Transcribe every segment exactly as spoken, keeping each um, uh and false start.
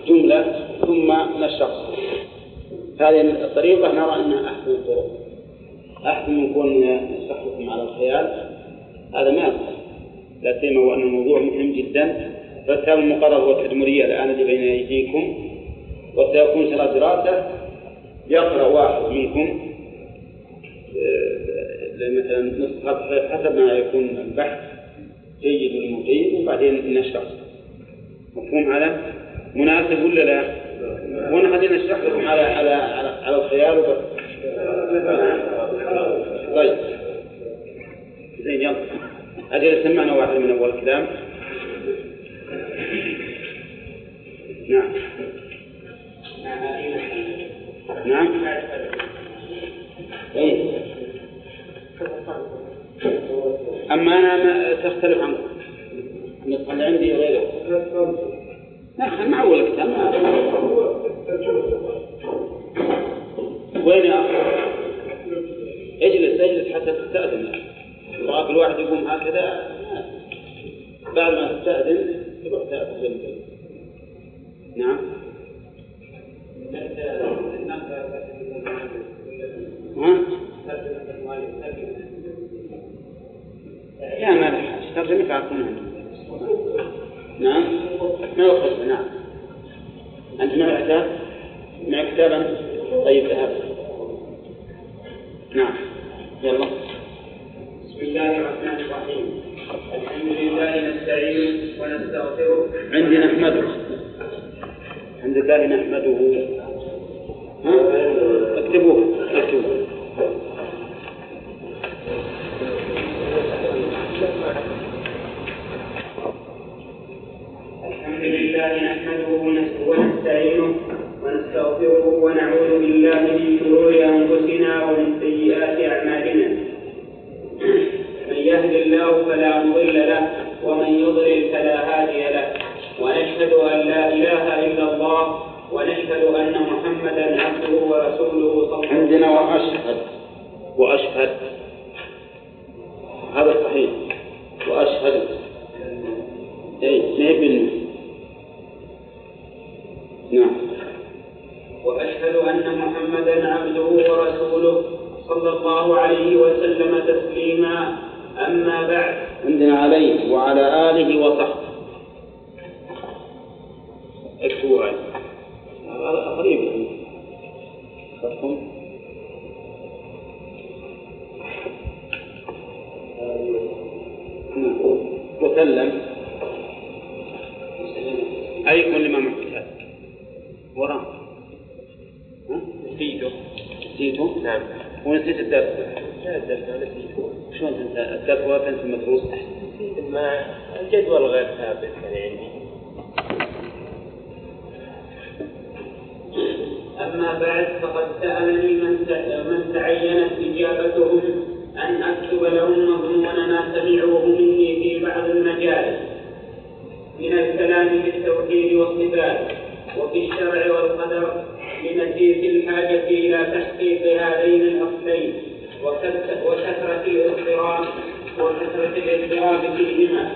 جملة ثم نشرح. هذه الطريقة نرى أنها أحسن الطرق، أحسن من كون نشرح لكم على الخيال، هذا ما يصح، لا سيما وأن الموضوع مهم جدا. فالكتاب المقرر هو التدمرية الآن اللي بين أيديكم، وسيكون شرح دراسة يقرأ واحد منكم مثلا نصف صفحة حسب ما يكون البحث جيد ولا مو جيد، وبعدين نشرح. مفهوم هذا؟ مناسب ولا لا؟ وانا هذين نشرح لكم على على على, على الخيال وبس. طيب زين، يلا أجل سمعنا واحد من أول الكلام. نعم نعم أي. أما أنا ما تختلف عنكم، النسخة اللي عندي غيره. لا مع أول الكتاب. وين يا أخي؟ اجلس اجلس حتى تستأذن. وراك الواحد يقوم هكذا، بعد ما تستأذن تروح تأذن. نعم. ها؟ لا ما لح ترجمة تعرفونها. نعم ما يخص. نعم أنت مع كتاب مع كتابا. طيب ذهب. نعم يلا. بسم الله الرحمن الرحيم. الحمد لله نستعين ونستغفره. عندي نحمده. الحمد لله نحمده. ها اكتبوه اكتبوه. الحمد لله نحمده ونستعينه ونستغفره ونعوذ بالله من شرور أنفسنا ومن سيئات أعمالنا. من يهد الله فلا مضل له ومن يضلل فلا هادي له، ونشهد أن لا إله إلا الله ونشهد أن محمدا عبده ورسوله صلى الله عليه وسلم. عندنا وأشهد وأشهد هذا صحيح. وأشهد أي نبي. نعم. وأشهد أن محمدا عبده ورسوله صلى الله عليه وسلم تسليما. أما بعد. عندنا عليه وعلى آله وصحبه. اكتبوا هذا قريب خطكم. وسلم أي كل ما محتاج وراه. نسيته. نسيته؟ نعم. ونسيت الدرس. لا الدرس ما نسيته. شلون تنسى الدرس ولا تنسى المدروس؟ نسيت ما الجدول غير ثابت كان عندي. أما بعد فقد سألني من تعينت إجابتهم أن أكتب لهم مضمون ما سمعوه مني في بعض المجالس من الكلام في التوحيد والصفات وفي الشرع والقدر، لنتيجة الحاجة إلى تحقيق هذين الأصلين وكثرة الاضطراب وكثرة الاضطراب فيهما،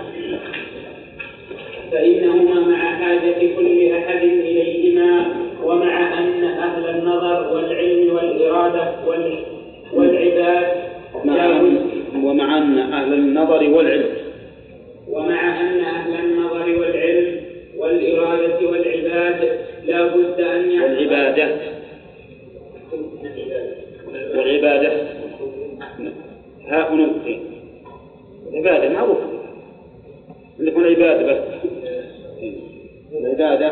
فإنهما مع حاجة كل أحد إليهما، ومع أن أهل النظر والعلم والإرادة والعباد ومع أن أهل النظر والعلم ومع أن أهل النظر والعلم والإرادة والعباد لا بد أن والعبادة والعبادة ها نقطة العبادة معروف نقول العبادة بس العبادة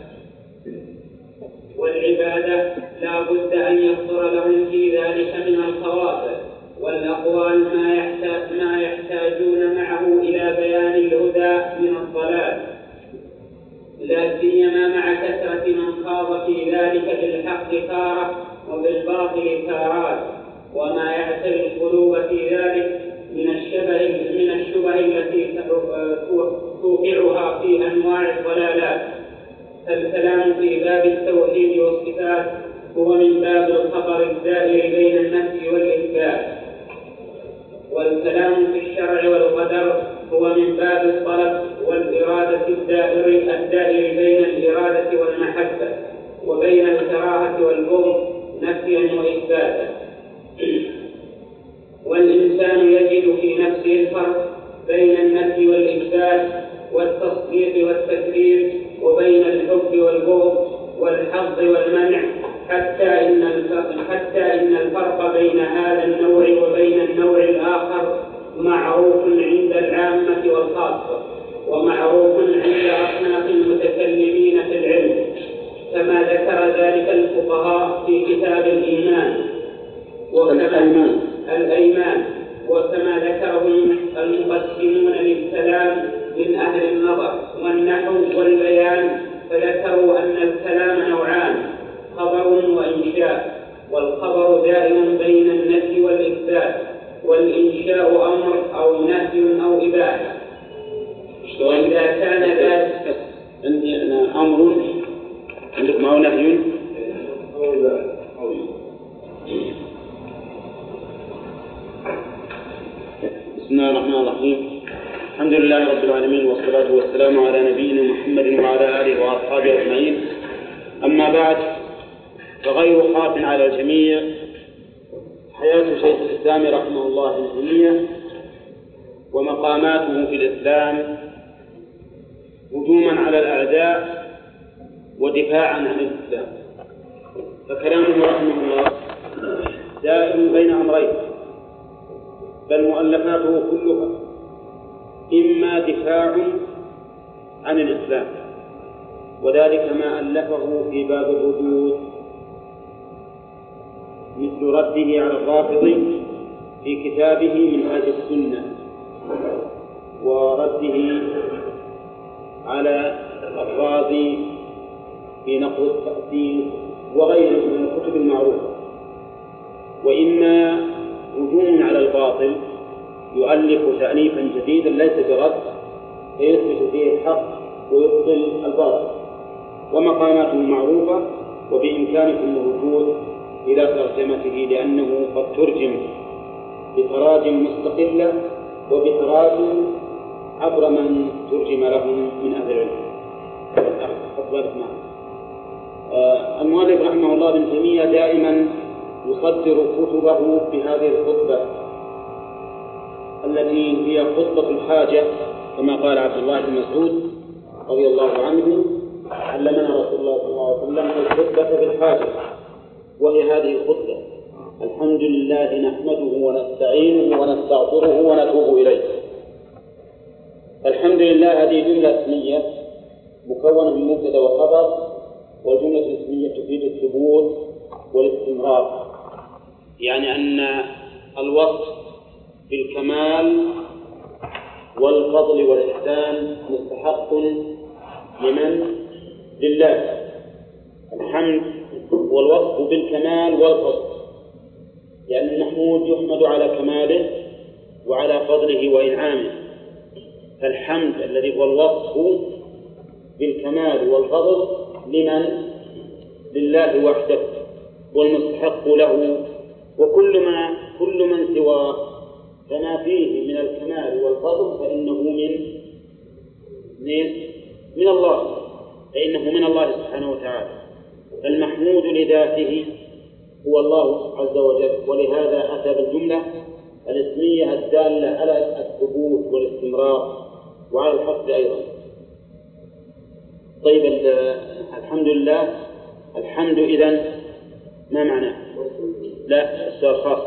والعبادة لا بد أن يخطر لهم في ذلك من الخواطر والأقوال ما يحتاج ما يحتاجون معه إلى بيان الهدى من الضلال، لا سيما مع كثرة من خاض في ذلك بالحق تارة وبالباطل تارات، وما يعتري القلوب في ذلك من الشبه من الشبه التي توقعها في أنواع الضلالات. فالكلام في باب التوحيد والصفات هو من باب الخطر الدائر بين النفي والإثبات، والكلام في الشرع والقدر هو من باب الطلب والإرادة الدائر الدائر بين الإرادة والمحبة وبين الكراهة والبغض نفيا وإثباتا. والإنسان يجد في نفسه الفرق بين النفي والإثبات والتصديق والتكذيب وبين الحب والبغض والحظ والمنع، حتى إن الفرق, حتى إن الفرق بين هذا النوع وبين النوع الآخر معروف عند العامة والخاصة، ومعروف عند أصناف المتكلمين في العلم، كما ذكر ذلك الفقهاء في كتاب الإيمان وكما الأيمان، وكما ذكره المقسمون للكلام من أهل النظر والنحو والبيان، فذكروا أن الكلام نوعان: خبر وإنشاء، والخبر دائم بين النفي والإثبات، والإنشاء أمر أو نهي أو إباحة. وإذا كان ذلك عندي أنا أمر عندكم أو نهي أو إباحة. بسم الله الرحمن الرحيم. الحمد لله رب العالمين، والصلاة والسلام على نبينا محمد وعلى آله وأصحابه أجمعين. أما بعد، فغير خاف على الجميع حياة شيخ الإسلام رحمه الله الدينية ومقاماته في الإسلام هجوما على الأعداء ودفاعا عن الإسلام. فكلامه رحمه الله دائم بين أمرين، بل مؤلفاته كلها إما دفاع عن الإسلام، وذلك ما ألفه في باب الردود، مثل رده على الرافض في كتابه منهاج السنة، ورده على الرازي في نقد التأثير وغيره من الكتب المعروفة. وإما هجوم على الباطل يؤلف تأليفا جديدا ليس برد فيثبت فيه الحق ويبطل الباطل، ومقاماته معروفة، وبإمكانكم الرجوع إلى ترجمته لأنه قد ترجم بتراجم مستقلة وبتراجم عبر من ترجم لهم من أهل العلم. المؤلف رحمه الله ابن تيمية دائما يصدر كتبه بهذه الخطبة التي هي خطبة الحاجة، كما قال عبد الله بن مسعود رضي الله عنه: علمنا رسول الله صلى الله عليه وسلم الخطبة بالحاجة، وهي هذه الخطبة: الحمد لله نحمده ونستعينه ونستغفره ونتوب إليه. الحمد لله هذه جملة اسمية مكونة من مبتدأ وخبر، والجملة الاسمية تفيد الثبوت والاستمرار، يعني أن الوصف بالكمال والفضل والإحسان مستحق لمن؟ لله. الحمد والوصف بالكمال والفضل، لأن يعني المحمود يحمد على كماله وعلى فضله وإنعامه، فالحمد الذي هو الوصف بالكمال والفضل لمن؟ لله وحده، والمستحق له، وكل ما كل من سواه فما فيه من الكمال والفضل فإنه من من, من الله فإنه من الله سبحانه وتعالى. المحمود لذاته هو الله عز وجل، ولهذا أتى بالجملة الاسمية الدالة على الثبوت والاستمرار وعلى الحفظ أيضا. طيب، الحمد لله، الحمد إذن ما معناه؟ لا، السؤال خاص.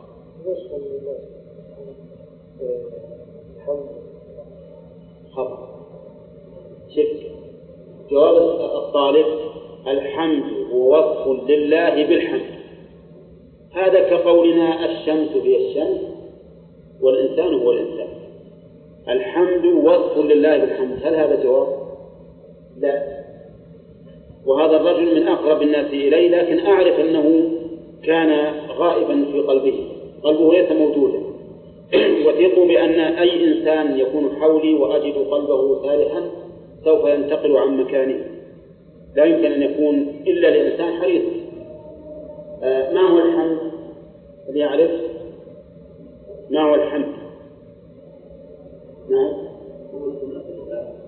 خطأ. شك. جواب الطالب: الحمد هو وصف لله بالحمد. هذا كقولنا الشمس هي الشمس والإنسان هو الإنسان. الحمد وصف لله بالحمد، هل هذا جواب؟ لا. وهذا الرجل من أقرب الناس إلي، لكن أعرف أنه كان غائبا في قلبه، قلبه ليس موجودا. وثقوا بأن أي إنسان يكون حولي وأجد قلبه سارحا سوف ينتقل عن مكانه، لا يمكن أن يكون إلا لإنسان حريص. آه ما هو الحمد؟ الذي يعرف ما هو الحمد؟ نعم،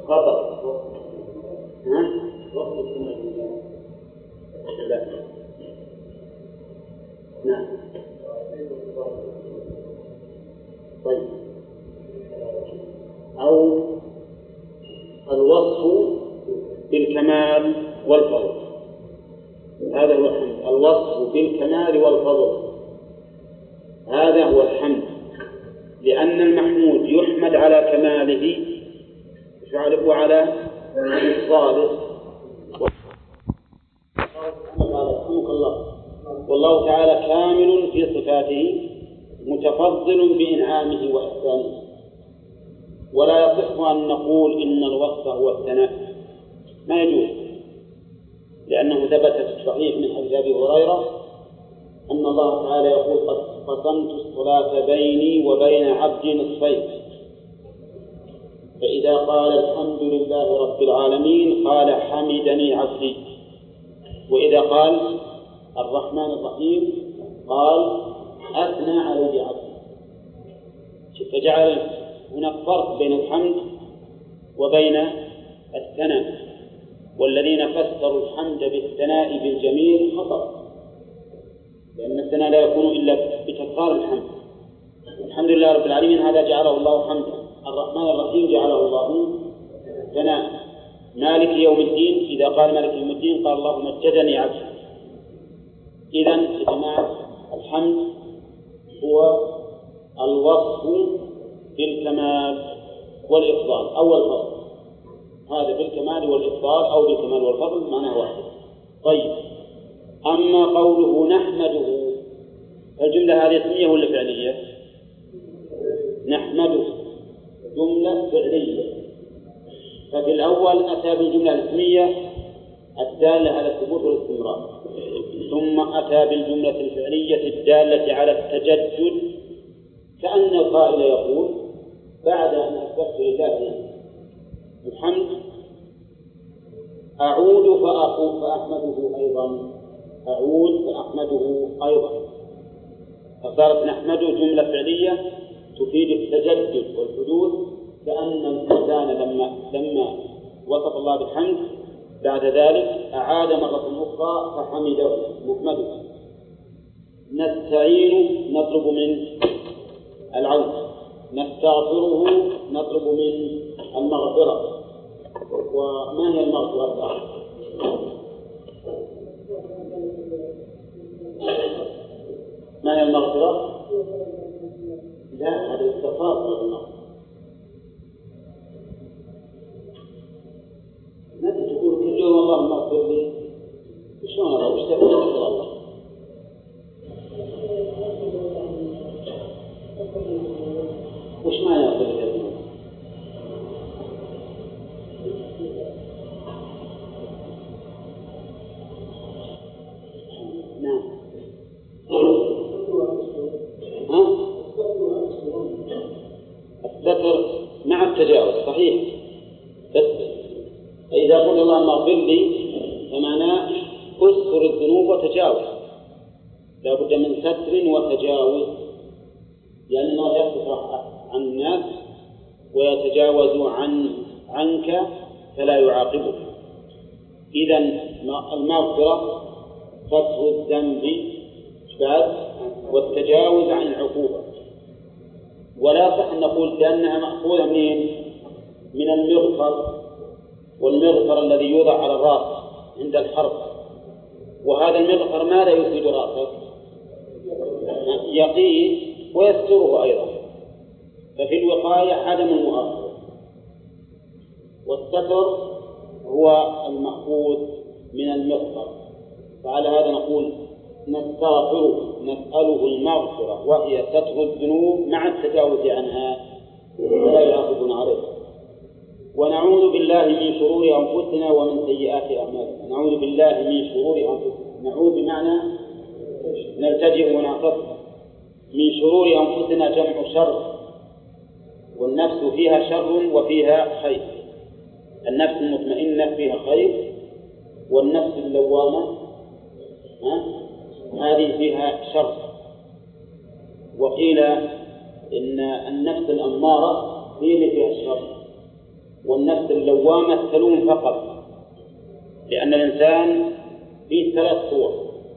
خطأ. ها؟ لا. نعم. طيب. أو الوصف بالكمال والفضل، هذا هو الحمد. الوصف بالكمال والفضل هذا هو الحمد، لأن المحمود يحمد على كماله وعلى إفضاله. والله تعالى كامل في صفاته متفضل بإنعامه وإحسانه، ولا يصح أن نقول إن الوصف هو الثناء، ما يجوز، لأنه ثبت في الصحيح من حديث أبي هريرة أن الله تعالى يقول قد قسمت الصلاة بيني وبين عبدي نصفين، فإذا قال الحمد لله رب العالمين قال حمدني عبدي، وإذا قال الرحمن الرحيم قال أثنى علي عبدي. فجعل هناك فرق بين الحمد وبين الثناء، والذين فسروا الحمد بالثناء بالجميل خطأ، لأن الثناء لا يكون إلا بتكرار الحمد. الحمد لله رب العالمين هذا جعله الله حمدا، الرحمن الرحيم جعله الله ثناء، مالك يوم الدين إذا قال مالك يوم الدين قال الله مجدني عبدي. إذن يا جماعة الحمد هو الوصف بالكمال والإفضال أو الفضل، هذا بالكمال والإفضال أو بالكمال والفضل معناه واحد. طيب، أما قوله نحمده، الجملة هذه اسمية ولا فعلية؟ نحمده جملة فعلية، ففي الأول أتى بالجملة الاسمية الدالة على الثبوت والاستمرار، ثم أتى بالجملة الفعلية الدالة على التجدد، كأن القائل يقول بعد أن أثبت لله الحمد أعود فأقول فأحمده أيضا، أعود فأحمده أيضا، فصارت نحمده جملة فعلية تفيد التجدد والحدوث، كأن الإنسان لما لما وصف الله بالحمد بعد ذلك أعاد مرة أخرى فحمده نحمده. نستعين نطلب من العون، نستغفره نطلب من المغفرة. وما هي المغفرة؟ ما هي المغفرة؟ لا، هذا الاستغفار. ما تقول كل يوم اللهم اغفر لي، شلون هذا؟ وش تقول الله؟ وش معنى يغفر لي؟ نعم. ها؟ الستر مع التجاوز صحيح، بس إذا قلت اللهم اغفر لي فمعناه أستر الذنوب وتجاوز، لا بد من ستر وتجاوز، لأن الله يصرف عن الناس ويتجاوز عن عنك فلا يعاقبك. إذن المغفرة ستر الذنب والتجاوز عن العقوبة، ولا صح أن نقول لأنها مأخوذة منين؟ من المغفر، والمغفر الذي يوضع على الرأس عند الحرب، وهذا المغفر ماذا يفيد رأسك؟ يقيه ويستره أيضا، ففي الوقاية عدم المؤاخذة، والستر هو المأخوذ من المغفر. فعلى هذا نقول نستغفره نسأله المغفرة وهي ستر الذنوب مع التجاوز عنها فلا يعاقبون عليه. ونعوذ بالله من شرور أنفسنا ومن سيئات أعمالنا. نعوذ بالله من شرور أنفسنا، نعوذ بمعنى نلتجئ ونعتصم. من شرور أنفسنا جمع شر، والنفس فيها شر وفيها خير. النفس المطمئنة فيها خير، والنفس اللوامة هذه فيها شر. وقيل إن النفس الأمارة هي اللي فيها الشر، والنفس اللوامة تلوم فقط، لأن الإنسان فيه ثلاث صور: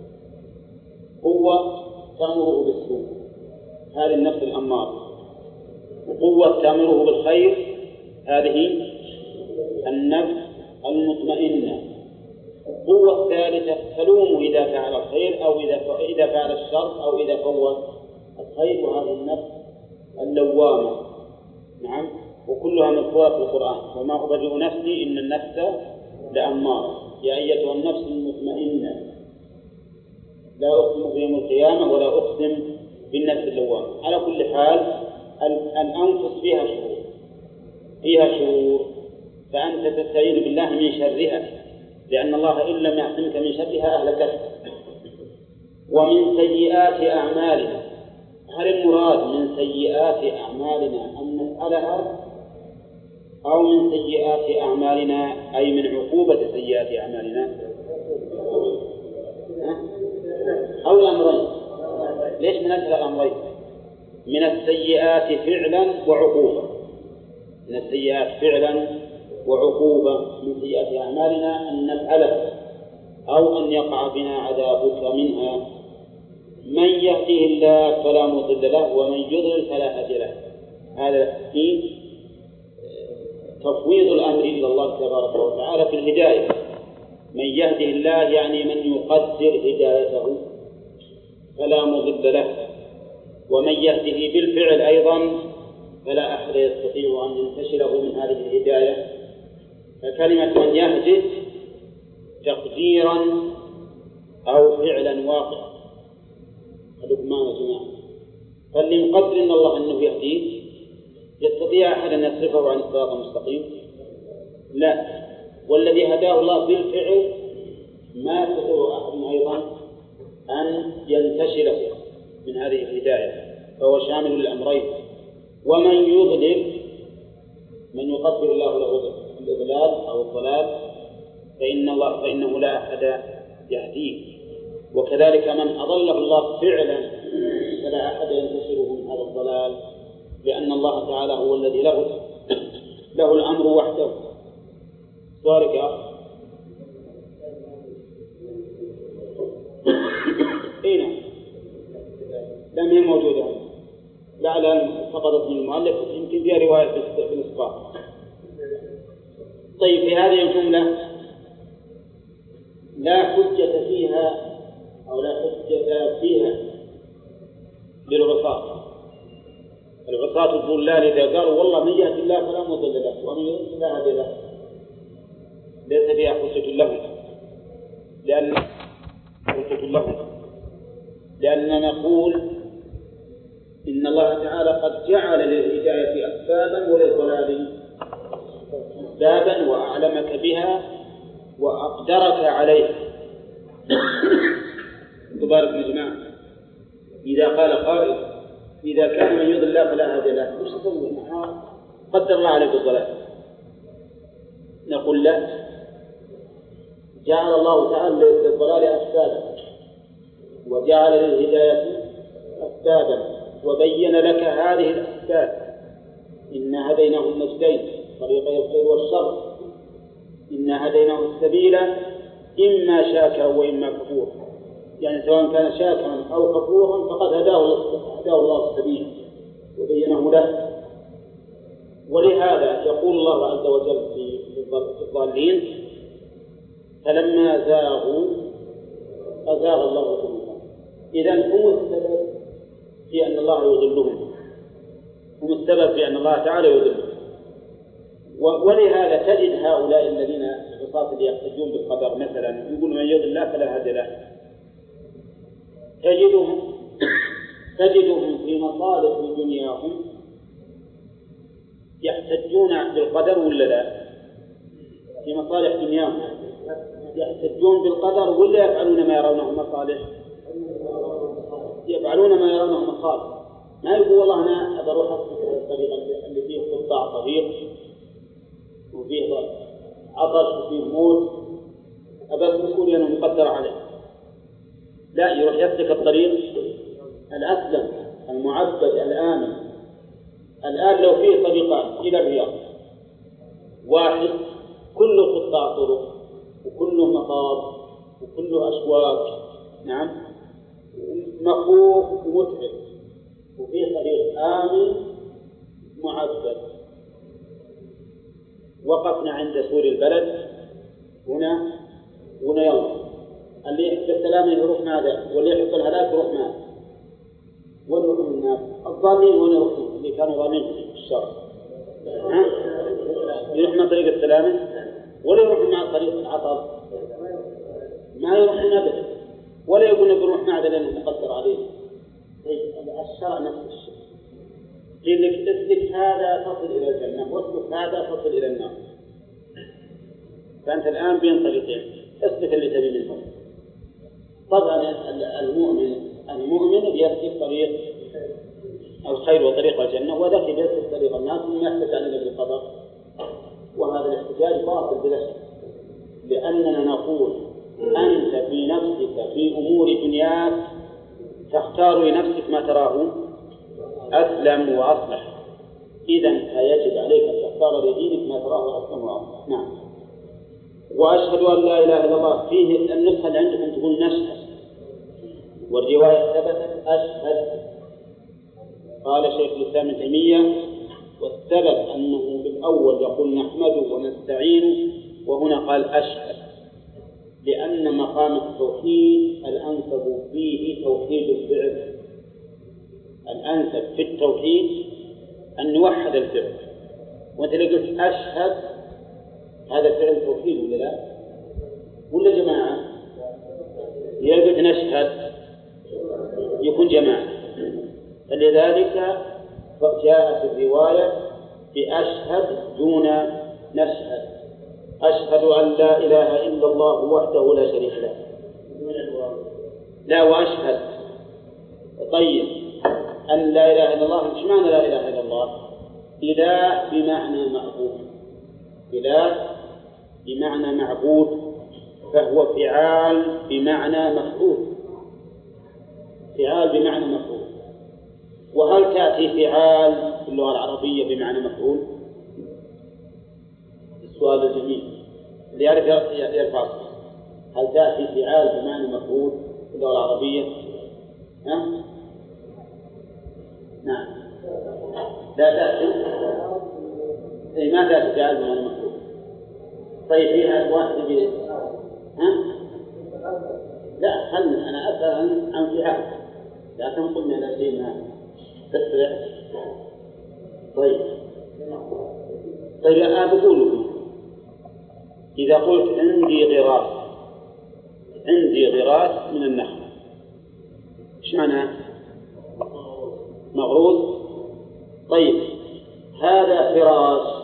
قوة تأمره بالسوء هذه النفس الأمارة، وقوة تأمره بالخير هذه النفس المطمئنة، قوة الثالثة تلوم إذا فعل الخير أو إذا فعل الشر أو إذا فوت الخير، وهذه النفس اللوامة. نعم، وكلها مذكورة في القرآن: وما أبرئ نفسي إن النفس لأمارة. يا أيتها النفس المطمئنة لا أقسم بيوم القيامة ولا أقسم بالنفس اللوامة. على كل حال الأنفس فيها شرور فيها شرور فأنت تستعيذ بالله من شرها، لأن الله إن لم يعصمك من شرها أهلكتك. ومن سيئات أعمالنا، هل المراد من سيئات أعمالنا أن نسألها، أو من سيئات أعمالنا أي من عقوبة سيئات أعمالنا، أو الأمرين؟ ليش من أجل الأمرين؟ من السيئات فعلا وعقوبة، من السيئات فعلا وعقوبة. من سيئات أعمالنا أن نفعله أو أن يقع بنا عذابك منها. من يهده الله فلا مضل له ومن يضلل فلا هادي له. هذا في تفويض الأمر إلى الله تبارك وتعالى في الهداية. من يهده الله يعني من يقدر هدايته فلا مضل له، ومن يهده بالفعل أيضا فلا أحد يستطيع أن ينتشله من هذه الهداية. فكلمة من يهده تقديرا أو فعلا واقعا. خلوكم معنا يا جماعة. فاللي مقدر إن الله أنه يهديه يستطيع أحد أن يصرفه عن الصراط المستقيم؟ لا. والذي هداه الله بالفعل ما يستطيع أحد أيضا أن ينتشله من هذه الهداية، فهو شامل للأمرين. ومن يضلل، من يقدر الله له الإضلال أو الضلال، فإن الله فإنه لا أحد يهديه. وكذلك من أضله الله فعلا فلا أحد ينتشره من هذا الضلال، لأن الله تعالى هو الذي له له الأمر وحده. سؤالك يا أخي؟ أين؟ لم هي موجودة، لعل سقطت من المؤلف، يمكن فيها رواية في الإسقاط. طيب، في هذه الجملة لا حجة فيها أو لا حجة فيها للعصاة. العصاة الضلال إذا قالوا والله من يهد الله فلا مضل له ومن يضلل فلا هادي له، ليس فيها حجة لهم، لأن حجة لهم لأننا نقول إن الله تعالى قد جعل للهداية أسبابا وللضلال أسبابا وأعلمك بها وأقدرك عليه. تبارك يا جماعة. إذا قال قائل إذا كان من يضل الله فلا هادي له، وش تقول؟ قدر الله عليك الضلال. نقول لا، جعل الله تعالى للضلال أسبابا وجعل للهداية أسبابا وبين لك هذه الأسباب. إن هديناه النجدين طريقي الخير والشر، إن هديناه السبيل إما شاكرا وإما كفورا، يعني سواء كان شاكرا أو كفورا فقد هداه الله السبيل وبينه له. ولهذا يقول الله عز وجل في الضالين: فلما زاغوا أزاغ الله قلوبهم. إذن هم السبب في أن الله يضلهم، هم السبب في أن الله تعالى يضلهم. ولهذا تجد هؤلاء الذين العصاة اللي يحتجون بالقدر مثلا يقول من يضل الله فلا هادي له، تجدهم تجدهم في مصالح دنياهم يحتجون بالقدر ولا لا؟ في مصالح دنياهم يحتجون بالقدر ولا يفعلون ما يرونه مصالح؟ يفعلون ما يرونه مصالح. ما يقول والله أنا أروح الطريق اللي فيه قطاع طريق وفيه عطش وفيه موت أبس يقول أنه مقدر عليه. لا، يروح يسلك الطريق الأسلم المعبد الآمن. الآن لو فيه طريقان إلى الرياض واحد كله قطاع طرق وكله مطار وكله أسواق، نعم، مخوف ومتعب، وفيه طريق آمن معبد. وقفنا عند سور البلد هنا هنا يوم اللي يحب السلامة يروح ماذا، واللي يحب الهلاك يروح ماذا، ويروح الناس الظالمين وين يروحون اللي كانوا ظالمين في الشر، يروح من طريق السلامة ولا يروح مع طريق العطب، ما يروحون أبدا، ولا يقولون بروح معذ لأنه مقدر عليه. الشرع نفس الشيء، قيل لك اسلك هذا تصل إلى الجنة واسلك هذا تصل إلى النار، فأنت الآن بين طريقين، اسلك اللي تبي منه. طبعا المؤمن المؤمن يسلك طريق الخير وطريق الجنة، وذاك يسلك طريق الناس مما يحتاج علينا بالقدر، وهذا الاحتجاج باطل بلا شك، لأننا نقول أنت في نفسك في أمور دنياك تختار لنفسك ما تراه أسلم وأصلح، إذن فيجب عليك أن تختار لدينك ما تراه أسلم وأصلح. نعم. وأشهد أن لا إله إلا الله، فيه النسخة اللي عندكم تقول نشهد، والرواية ثبتت أشهد. قال شيخ الإسلام ابن تيمية والسبب أنه بالأول يقول نحمده ونستعينه، وهنا قال أشهد، لأن مقام التوحيد الأنسب فيه توحيد الفعل، الأنسب في التوحيد أن نوحد الفعل. وأنت اللي قلت أشهد هذا فعل توحيد ولا لا؟ ولا جماعة؟ إذا قلت نشهد يكون جماعة، فلذلك جاءت الرواية بأشهد دون نشهد. أشهد أن لا إله إلا الله وحده لا شريك له، لا وأشهد. طيب أن لا إله إلا الله، مش معنى لا إله إلا الله؟ إله بمعنى معبود، إله بمعنى معبود، فهو فعال بمعنى مفعول، فعال بمعنى مفعول. وهل تأتي فعال في اللغة العربية بمعنى مفعول؟ السؤال الجميل اللي يعرف يرفع الصوت. هل تأتي فعال بمعنى مفعول في اللغة العربية؟ ها؟ نعم، لا تأتي. أي ما تأتي فعال بمعنى مفعول. طيب فيها واحد بي... ها؟ لا، خلنا أنا أسأل عن عن فعال، لكن قلنا لا شيء ما تسرع. طيب طيب أنا بقول لكم إذا قلت عندي غراس، عندي غراس من النخل، إيش معنى؟ مغروس. طيب هذا فراش.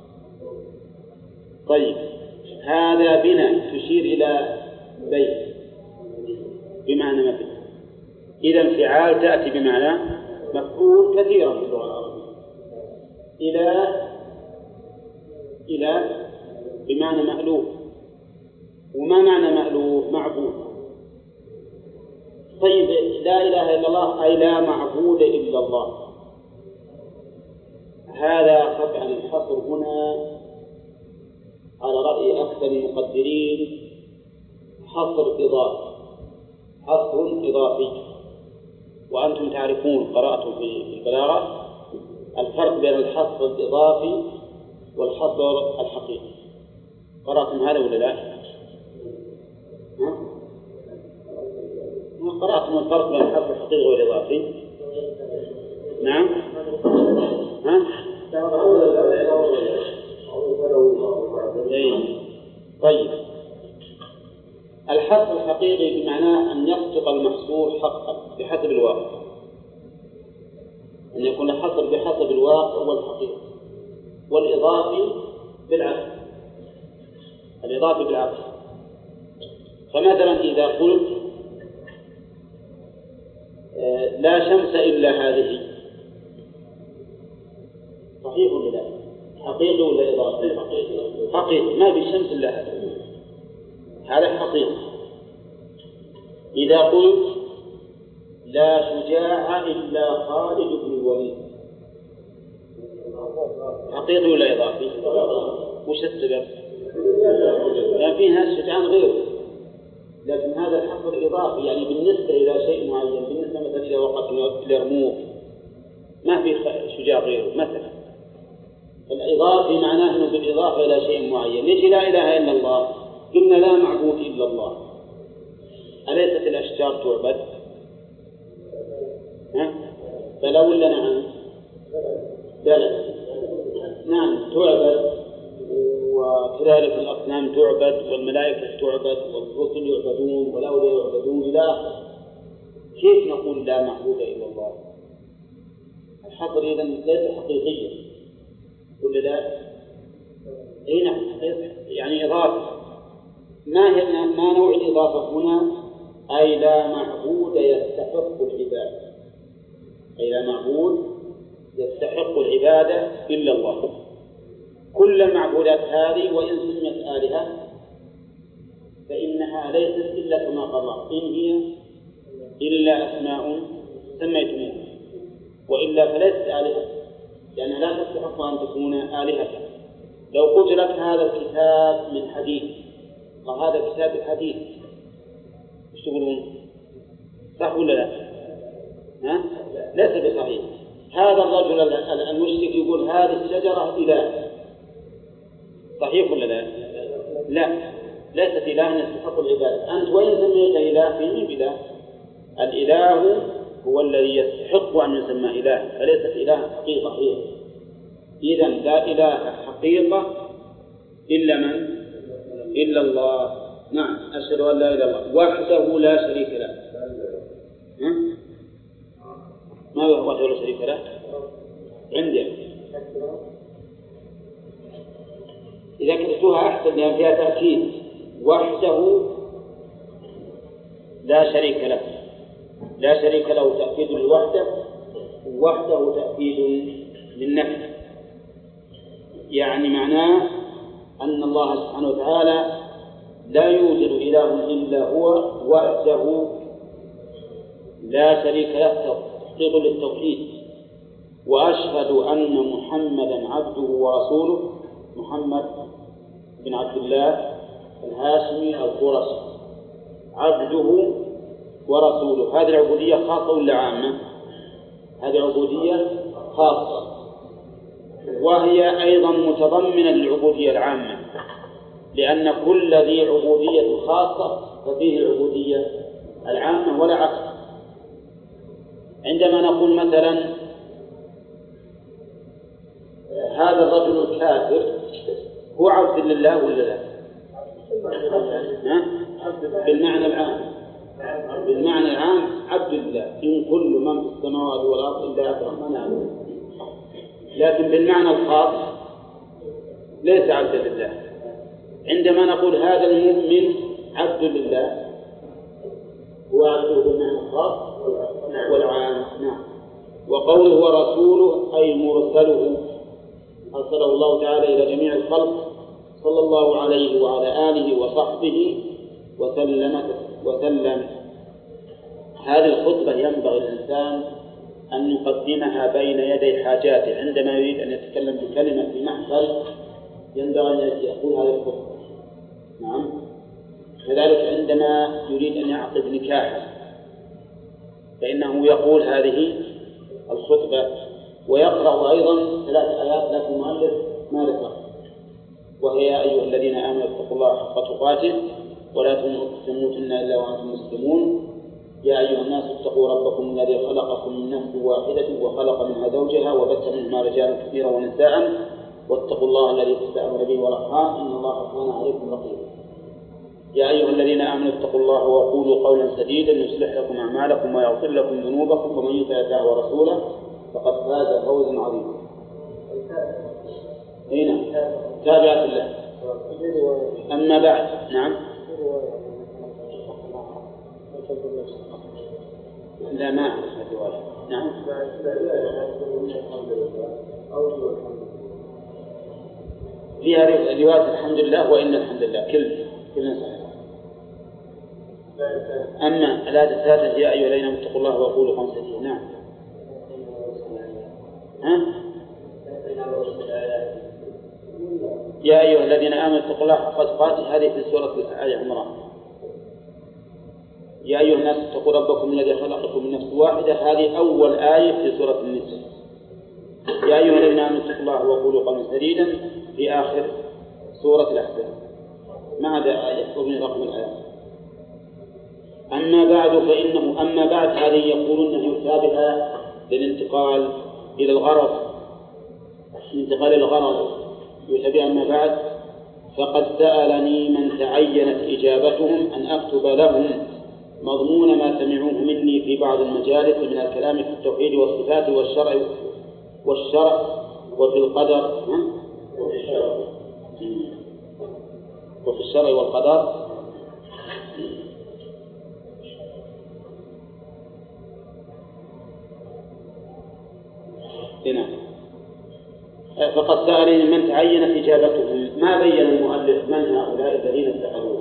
طيب هذا بناء تشير إلى بيت بمعنى مبنى. إذا انفعال تأتي بمعنى مفعول كثيرا في اللغة العربية. إلى إلى بمعنى مألوف. وما معنى مألوف؟ معبود. طيب لا إله إلا الله أي لا معبود إلا الله. هذا قطعا الحصر هنا على رأي أكثر المقدرين حصر إضافي، حصر إضافي. وأنتم تعرفون قرأتم في البلاغة الفرق بين الحصر الإضافي والحصر الحقيقي. قرأتم هذا ولا لا؟ ها؟ قرأتم الفرق بين الحصر الحقيقي والإضافي؟ نعم. ها؟ طيب الحصر الحقيقي بمعنى أن يصدق المحصور حقا بحسب الواقع، أن يكون الحصر بحسب الواقع والحقيقة. والإضافي بالعكس، الإضافي بالعكس. فمثلا إذا قلت لا شمس إلا هذه، صحيح ولا لا؟ حقيقي ولا إضافي؟ حقيقي، ما في شمس إلا هذه، هذا حقيقي. إذا قلت لا شجاع إلا خالد بن الوليد، حقيقي ولا إضافي؟ وش السبب؟ لأن في ناس شجعان غيره، لكن هذا الحق الإضافي يعني بالنسبة إلى شيء معين، بالنسبة مثلا إلى وقت اليرموك ما في شجاع غيره مثلا. الإضافي معناه أنه بالإضافة إلى شيء معين. يجي لا إله إلا الله، قلنا لا معبود إلا الله، أليست الأشجار تعبد؟ ها؟ بلى ولا نعم؟ بلى نعم تعبد، وكذلك الأصنام تعبد، والملائكة تعبد، والرسل يعبدون، والأولياء يعبدون إلى آخره. كيف نقول لا معبود إلا الله؟ الحصر إذن ليس حقيقيا ولا لا؟ أي نعم، يعني إضافة. ما هي ما نوع الإضافة هنا؟ أي لا معبود يستحق العبادة، أي لا معبود يستحق العبادة إلا الله. كل المعبودات هذه وإن سميت آلهة فإنها ليست إلا كما قال إن هي إلا أسماء سميتموها، وإلا فليست آلهة، لأنها لا تستحق أن تكون آلهة. لو قلت لك هذا الكتاب من حديث وهذا كتاب الحديث ايش تقولون؟ صح ولا لا؟ ها؟ ليس بصحيح. هذا الرجل المشرك يقول هذه الشجرة إله، صحيح ولا لا؟ لا، ليست إله يستحق العبادة. أنت وإن سميت إله فيه بلا، الإله هو الذي يستحق أن يسمى إله، فليست إله حقيقة هي. إذن لا إله حقيقة إلا من؟ إلا الله. نعم، أشهد أن لا إله إلا الله وحده لا شريك له. ها؟ ما هو وحده لا شريك له؟ عندك إذا كتبتوها أحسن لأن فيها تأكيد، وحده لا شريك له. لا شريك له تأكيد للوحدة، وحده تأكيد للنفي. يعني معناه أن الله سبحانه وتعالى لا يوجد إله إلا هو وحده لا شريك له، تحقيق للتوحيد. وأشهد أن محمدا عبده ورسوله، محمد بن عبد الله الهاشمي القرشي عبده ورسوله. هذه العبودية خاصة ولا عامة؟ هذه عبودية خاصة، وهي أيضا متضمنة للعبودية العامة، لأن كل ذي عبودية خاصة ففيه العبودية العامة ولا عكس. عندما نقول مثلا هذا الرجل الكافر هو عبد لله ولا لا؟ بالمعنى العام، بالمعنى العام عبد لله، إن كل من في السماوات والأرض إلا أكرم من عبد. لكن بالمعنى الخاص ليس عبد لله. عندما نقول هذا المؤمن عبد لله هو عبده بالمعنى الخاص والعام. نعم. وقوله ورسوله أي مرسله، أرسله الله تعالى إلى جميع الخلق صلى الله عليه وعلى آله وصحبه وسلم وسلم. هذه الخطبة ينبغي الإنسان أن يقدمها بين يدي حاجاته. عندما يريد أن يتكلم بكلمة في محفل ينبغي أن يقول هذه الخطبة. نعم. كذلك عندما يريد أن يعقد نكاحا فإنه يقول هذه الخطبة، ويقرأ أيضا ثلاث آيات لكن المؤلف ما ذكر، وهي يا أيها الذين آمنوا اتقوا الله حق تقاته ولا تموتن إلا وأنتم مسلمون. يا أيها الناس اتقوا ربكم الذي خلقكم من نفس واحدة وخلق منها زوجها وبث منهما رجالا كثيرا ونساء واتقوا الله الذي تساءلون به والأرحام إن الله كان عليكم رقيبا. يا أيها الذين آمنوا اتقوا الله وقولوا قولا سديدا يصلح لكم أعمالكم ويغفر لكم ذنوبكم ومن يطع الله ورسوله فقد فاز فوزا عظيما. هنا تابعة الله. أما بعد. نعم. لا ما أعرف الرواية. نعم. فيها رواية الحمد لله وإن الحمد لله كل كل صحيح. أما الآية الثالثة يا أيها الذين آمنوا اتقوا الله وقولوا قولا سديدا. نعم. ها؟ يا أيها الذين آمنوا اتقوا الله حق تقاته، هذه في سورة آل عمران. يا أيها الناس اتقوا ربكم الذي خلقكم من نفس واحدة، هذه أول آية في سورة النساء. يا أيها الذين آمنوا اتقوا الله وقولوا قولا سديدا في آخر سورة الأحزاب. ما هذا آية ومن رقم الآيات. أما بعد فإنه أما بعد هذه يقولون أنه يشابه للانتقال إلى الغرض، الانتقال إلى الغرض يشابه. أما بعد فقد سألني من تعينت إجابتهم أن أكتب لهم مضمون ما سمعوه مني في بعض المجالس من الكلام في التوحيد والصفات والشرع والشرع وفي القدر وفي الشرع وفي الشرع والقدر. هنا فقد سألني من تعينت إجابتهم. ما بين المؤلف من هؤلاء الذين سألوه،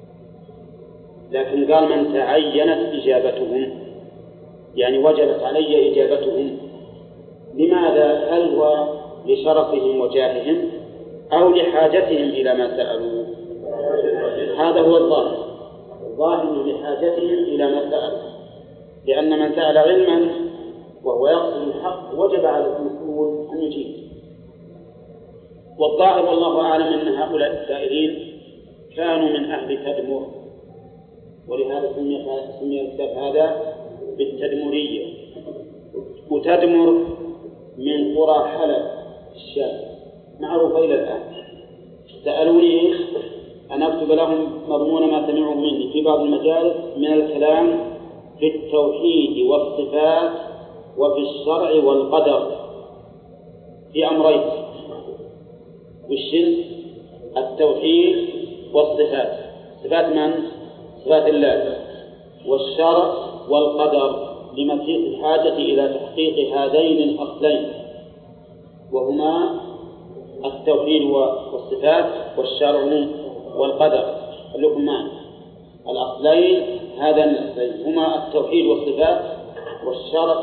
لكن قال من تعينت إجابتهم، يعني وجبت علي إجابتهم. لماذا؟ هل هو لشرفهم وجاههم أو لحاجتهم إلى ما سألوا؟ هذا هو الظاهر. الظاهر لحاجتهم إلى ما سألوا، لأن من سأل علما وهو يقصد الحق وجب على المسؤول أن يجيب. والظاهر والله أعلم أن هؤلاء السائلين كانوا من أهل تدمر، ولهذا سمي الكتاب هذا بالتدمرية. وتدمر من قرى حلب الشام معروفة إلى الآن. سألوني أن أكتب لهم مضمون ما سمعوا مني في بعض المجالس من الكلام في التوحيد والصفات وفي الشرع والقدر في أمرين: والشرك التوحيد والصفات، صفات من؟ صفات الله، والشرع والقدر، لمسيس الحاجة إلى تحقيق هذين الأصلين وهما التوحيد والصفات والشرع والقدر. خلوكم معنا. الأصلين هذان الأصلين هما التوحيد والصفات والشرع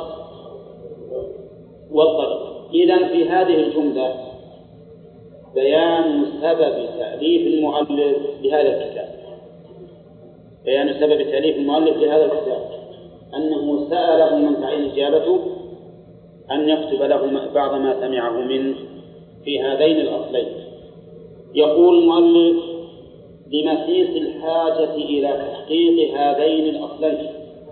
والقدر. إذن في هذه الجملة بيان سبب تأليف المؤلف لهذا الكتاب. بيان سبب تأليف المؤلف لهذا الكتاب أنه سأله من تعين إجابته أن يكتب له بعض ما سمعه منه في هذين الأصلين. يقول المؤلف: لمسيس الحاجة إلى تحقيق هذين الأصلين،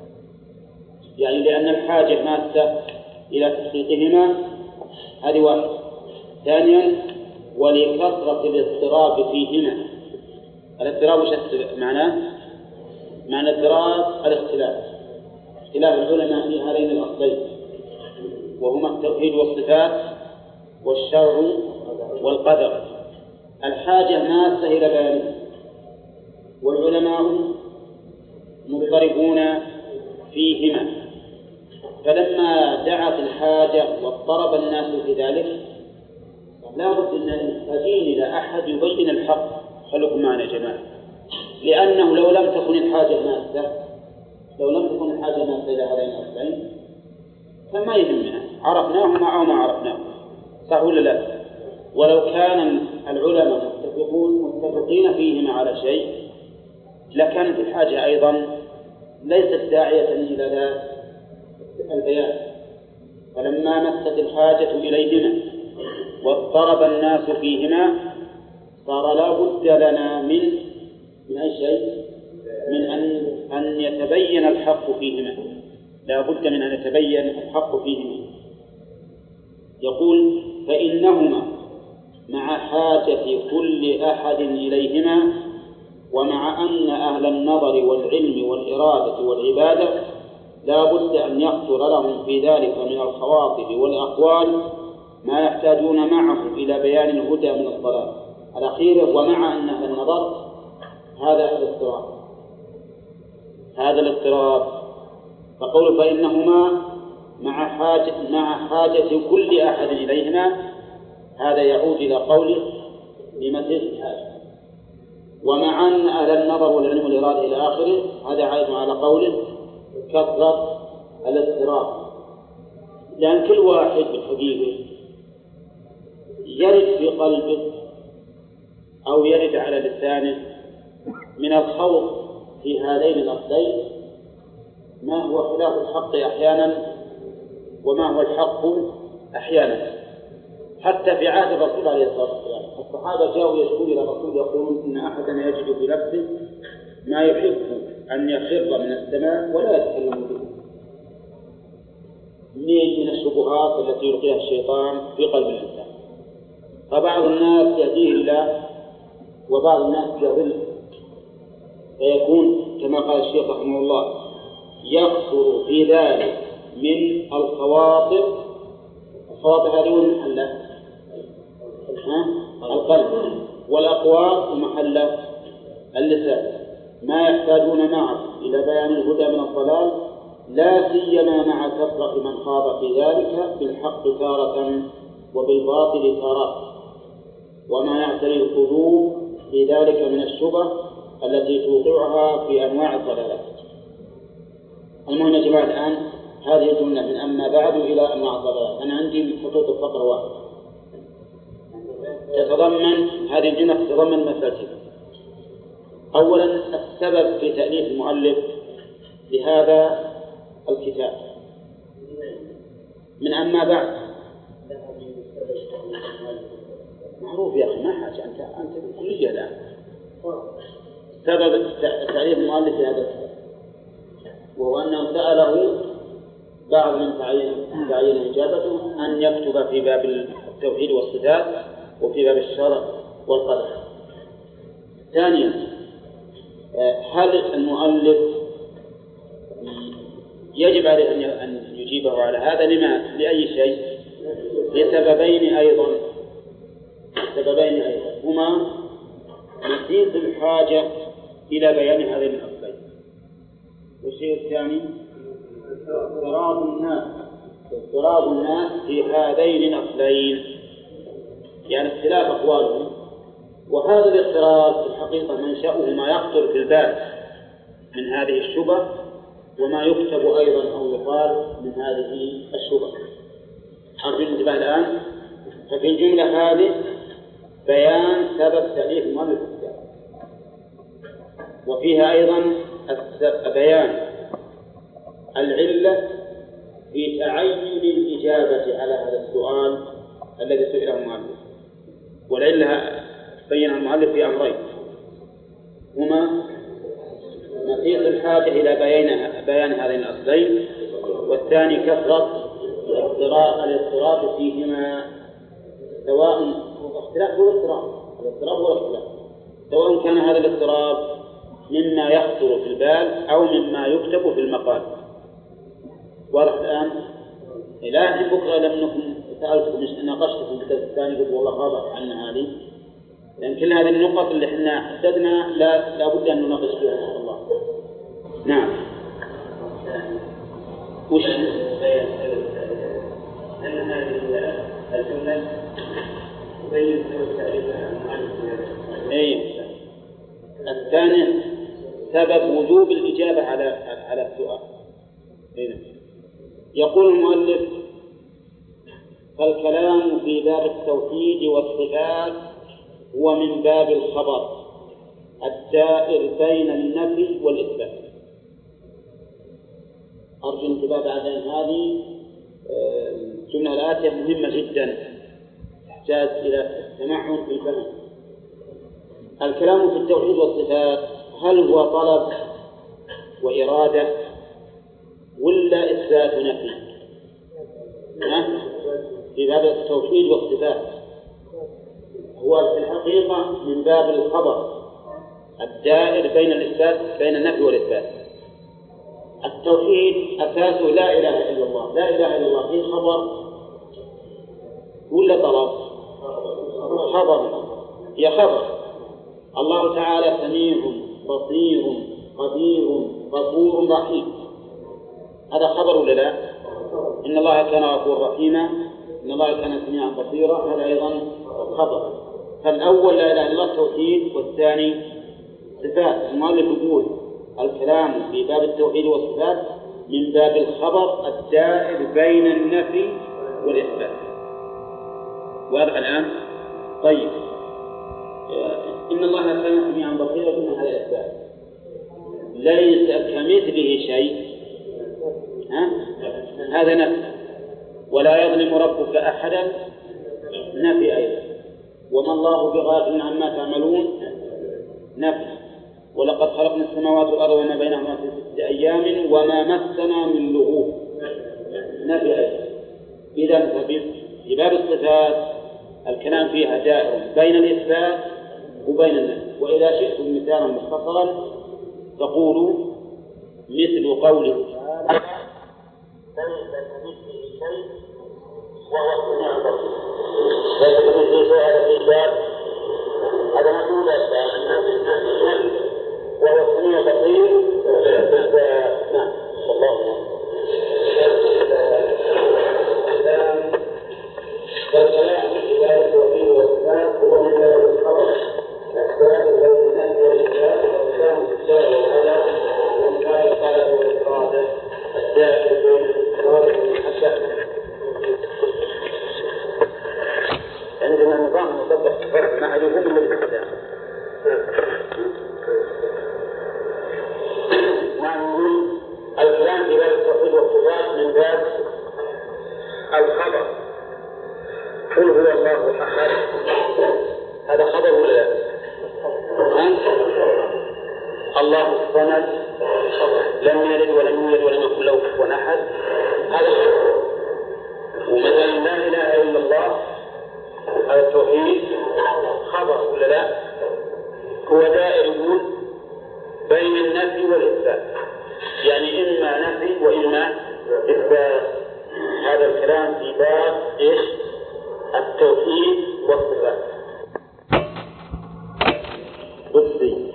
يعني لأن الحاجة ماسة إلى تحقيقهما، هذه واحدة. ثانيا، ولكثرة الاضطراب فيهما. الاضطراب وش معناه؟ معنى الاضطراب الاختلاف، اختلاف العلماء في هذين الأصلين وهما التوحيد والصفات والشرع والقدر. الحاجة ماسة إلى بيانه، والعلماء مضطربون فيهما. فلما دعت الحاجة واضطرب الناس في ذلك لا بد أن نحتاجين إلى أحد يبين الحق. خلوكم معنا يا جماعة، لأنه لو لم تكن الحاجة ماسة لو لم تكن الحاجة ماسة إلى هذين الأصلين فما يهمنا عرفناهما أو ما عرفناهما، صح ولا لا؟ ولو كان العلماء متفقون متفقين فيهما على شيء لكانت الحاجة أيضا ليست داعية إلى ذا البيان. فلما مست الحاجة إليهما واضطرب الناس فيهما صار لا بد لنا من من أي شيء من أن أن يتبين الحق فيهما، لا بد من أن يتبين الحق فيهما. يقول: فإنهما مع حاجة كل أحد إليهما، ومع أن أهل النظر والعلم والإرادة والعبادة لا بد أن يخطر لهم في ذلك من الخواطر والأقوال ما يحتاجون معه إلى بيان الهدى من الضلال. الأخير: ومع أن أهل النظر هذا الاضطراب هذا الاضطراب فقول فإنهما مع حاجة مع حاجة كل أحد إليهما، هذا يعود إلى قوله لمسيس الحاجة. ومع أن أهل النظر والعلم والإرادة إلى آخره، هذا عائد على قوله كثرة الاضطراب. لأن كل واحد بالحقيقة يرد في قلبه أو يرد على لسانه من الخوض في هذين الأصلين ما هو خلاف الحق أحيانا وما هو الحق أحيانا. حتى في عهد الرسول عليه الصلاة والسلام الصحابة جاءوا يشكون إلى الرسول يقولون إن أحدنا يجد في نفسه ما يحب أن يخر من السماء ولا يتكلم به، من الشبهات التي يلقيها الشيطان في قلب الإنسان. فبعض الناس يهديه الله وبعض الناس يضل، فيكون كما قال الشيخ رحمه الله يقصر في ذلك من الخواطر. الخواطر هذه محل القلب، والأقوال محل اللسان، ما يحتاجون معه إلى بيان الهدى من الضلال، لا سيما مع كثرة من خاض في ذلك بالحق تارة وبالباطل تارة، وما يعتري القلوب في ذلك من الشبه التي توقعها في أنواع الضلالات. المهم يا جماعة الآن هذه الجملة من أما بعد إلى أنواع الضلالات. أنا عندي خطوط الفقرة واحدة تتضمن هذه الجملة تتضمن مسألتين. أولا السبب في تأليف المؤلف لهذا الكتاب من أما بعد معروف يا أخي، ما حاجة أنت أنت كلية الآن. سبب تأليف المؤلف لهذا الكتاب وهو أنه سأله بعض من تعين إجابته أن يكتب في باب التوحيد والصفات وفي باب الشرع والقدر. ثانيا هل المؤلف يجب عليه أن يجيبه على هذا؟ لما؟ لأي شيء؟ لسببين أيضا سببين أيضا هما مزيد الحاجة إلى بيان هذين الأصلين، والشيء الثاني اضطراب الناس اضطراب الناس في هذين الأصلين، يعني اختلاف أقوالهم. وهذا الاضطراب في الحقيقة منشأه ما يخطر في البال من هذه الشبه وما يكتب أيضا أو يقال من هذه الشبه. أرجو الانتباه الآن. ففي الجملة هذه بيان سبب تأليف المؤلف الكتاب، وفيها أيضا بيان العلة في تعين الإجابة على هذا السؤال الذي سئله المؤلف. والعلة بين المؤلف في أمرين هما مسيح الحاجة إلى بيان بيان هذين الأصلين، والثاني كثرة الاضطراب فيهما، سواء اختلاف هو اضطراب الاضطراب هو اختلاف سواء كان هذا الاضطراب مما يخطر في البال أو مما يكتب في المقال. واضح الآن؟ إلى أن بكرة لم نكن سألتكم ناقشتكم في الكتاب الثاني قلت والله غابت عنا هذه، لأن كل هذه النقط اللي احنا حددنا لا لا بد أن نناقش فيها إن شاء الله. نعم. وش؟ أن هذه الجملة تبين سبب تأليف المؤلف. أي. الثاني سبب وجوب الإجابة على على السؤال. هنا يقول المؤلف: فالكلام في باب التوحيد والصفات هو من باب الخبر الدائر بين النفي والإثبات. أرجو انتباه بعد هذه الجملة الآتية مهمة جدا تحتاج إلى تمعن في الفهم. الكلام في التوحيد والصفات هل هو طلب وإرادة ولا إثبات ونفي؟ في باب التوحيد والصفات هو في الحقيقة من باب الخبر الدائر بين الإثبات بين النفي والإثبات. التوحيد أساسه لا إله إلا الله، لا إله إلا الله هي خبر ولا طلب؟ خبر، هي خبر. الله تعالى سميع بصير قدير غفور رحيم، هذا خبر ولا لا؟ إن الله كان غفورا رحيما، إن الله كان سميعا بصيرا، هذا أيضا خبر. فالأول لا إله إلا الله التوحيد، والثاني صفات. المؤلف يقول الكلام في باب التوحيد والصفات من باب الخبر الدائر بين النفي والإثبات. واضح الآن؟ طيب إن الله كان سميعا بصيرا من هذا الإثبات، ليس كمثله شيء، ها؟ هذا نفي. ولا يظلم ربك أحدا، نفي أيضا. وما الله بغافل عما تعملون، نفي. ولقد خلقنا السماوات والأرض وما بينهما في ستة أيام وما مسنا من لغوب، نفي أيضا. إذا في باب الصفات الكلام فيها دائر بين الإثبات وبين النفي. وإذا شئتم مثالا مختصرا فقولوا مثل قوله تعالى ليس كمثله شيء وهو السميع البصير. ليس كمثله شيء هذا الإثبات، هذا نقول وهو السميع البصير. نعم والله والكلام في هذا التوحيد والإثبات هو من باب الخبر، الكلام بين النفي والإثبات والكلام في الشرع والهدى من باب الطلب والإرادة الداخل بين الإرادة والحسن. عندنا نظام مطبق في الفرق مع لزوم الاستخدام. نقول الكلام في باب التوحيد والصفات من باب الخبر. قل هو الله أحد، هذا خبر ولا لا؟ الله الصمد لم يلد ولم يولد ولم يكن له كفوا أحد، هذا خبر. ومثلا لا إله إلا الله، هذا التوحيد خبر ولا لا؟ هو دائر يقول بين النفي والإثبات، يعني إما نفي وإما إثبات. هذا الكلام في باب إيش؟ التوحيد والصفات. قدسي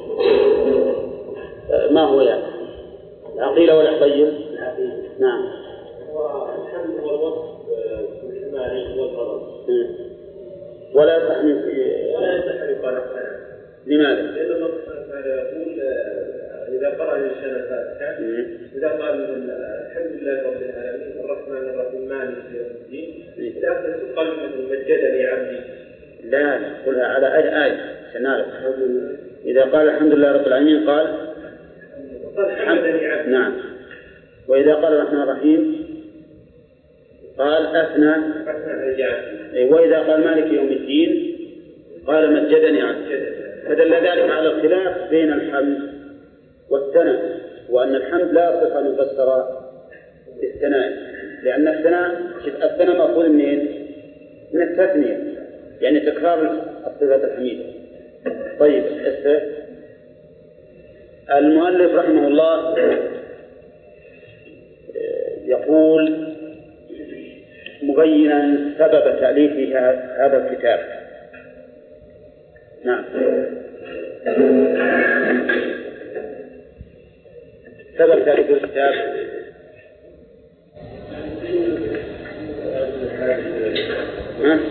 ما هو يعني؟ العقيلة والحبيل؟ نعم. والحمد والوصف بالإيمان والفضل ولا تحمل ولا يتحرك على الحياة. لماذا؟ لأن الله يقول إذا قرأ الإنسان الفاتحة إذا قال الحمد لله رب العالمين الرحمن الرحيم مالك يوم الدين، إذا أخذت كلمة مجدني عبدي. لا قلها على أي آية عشان نعرف. إذا قال الحمد لله رب العالمين قال حمدني عبدي. نعم. وإذا قال الرحمن الرحيم قال أثنى. وإذا قال مالك يوم الدين قال مجدني عبدي. فدل ذلك على الخلاف بين الحمد والثناء، وأن الحمد لا يصح أن يفسر بالثناء، لأن الثناء الثناء مأخوذ منين؟ من التثنية، يعني تكرار الصفات الحميدة. طيب المؤلف رحمه الله يقول مبينا سبب تأليفه هذا الكتاب. نعم. سبب تأليف الكتاب ها؟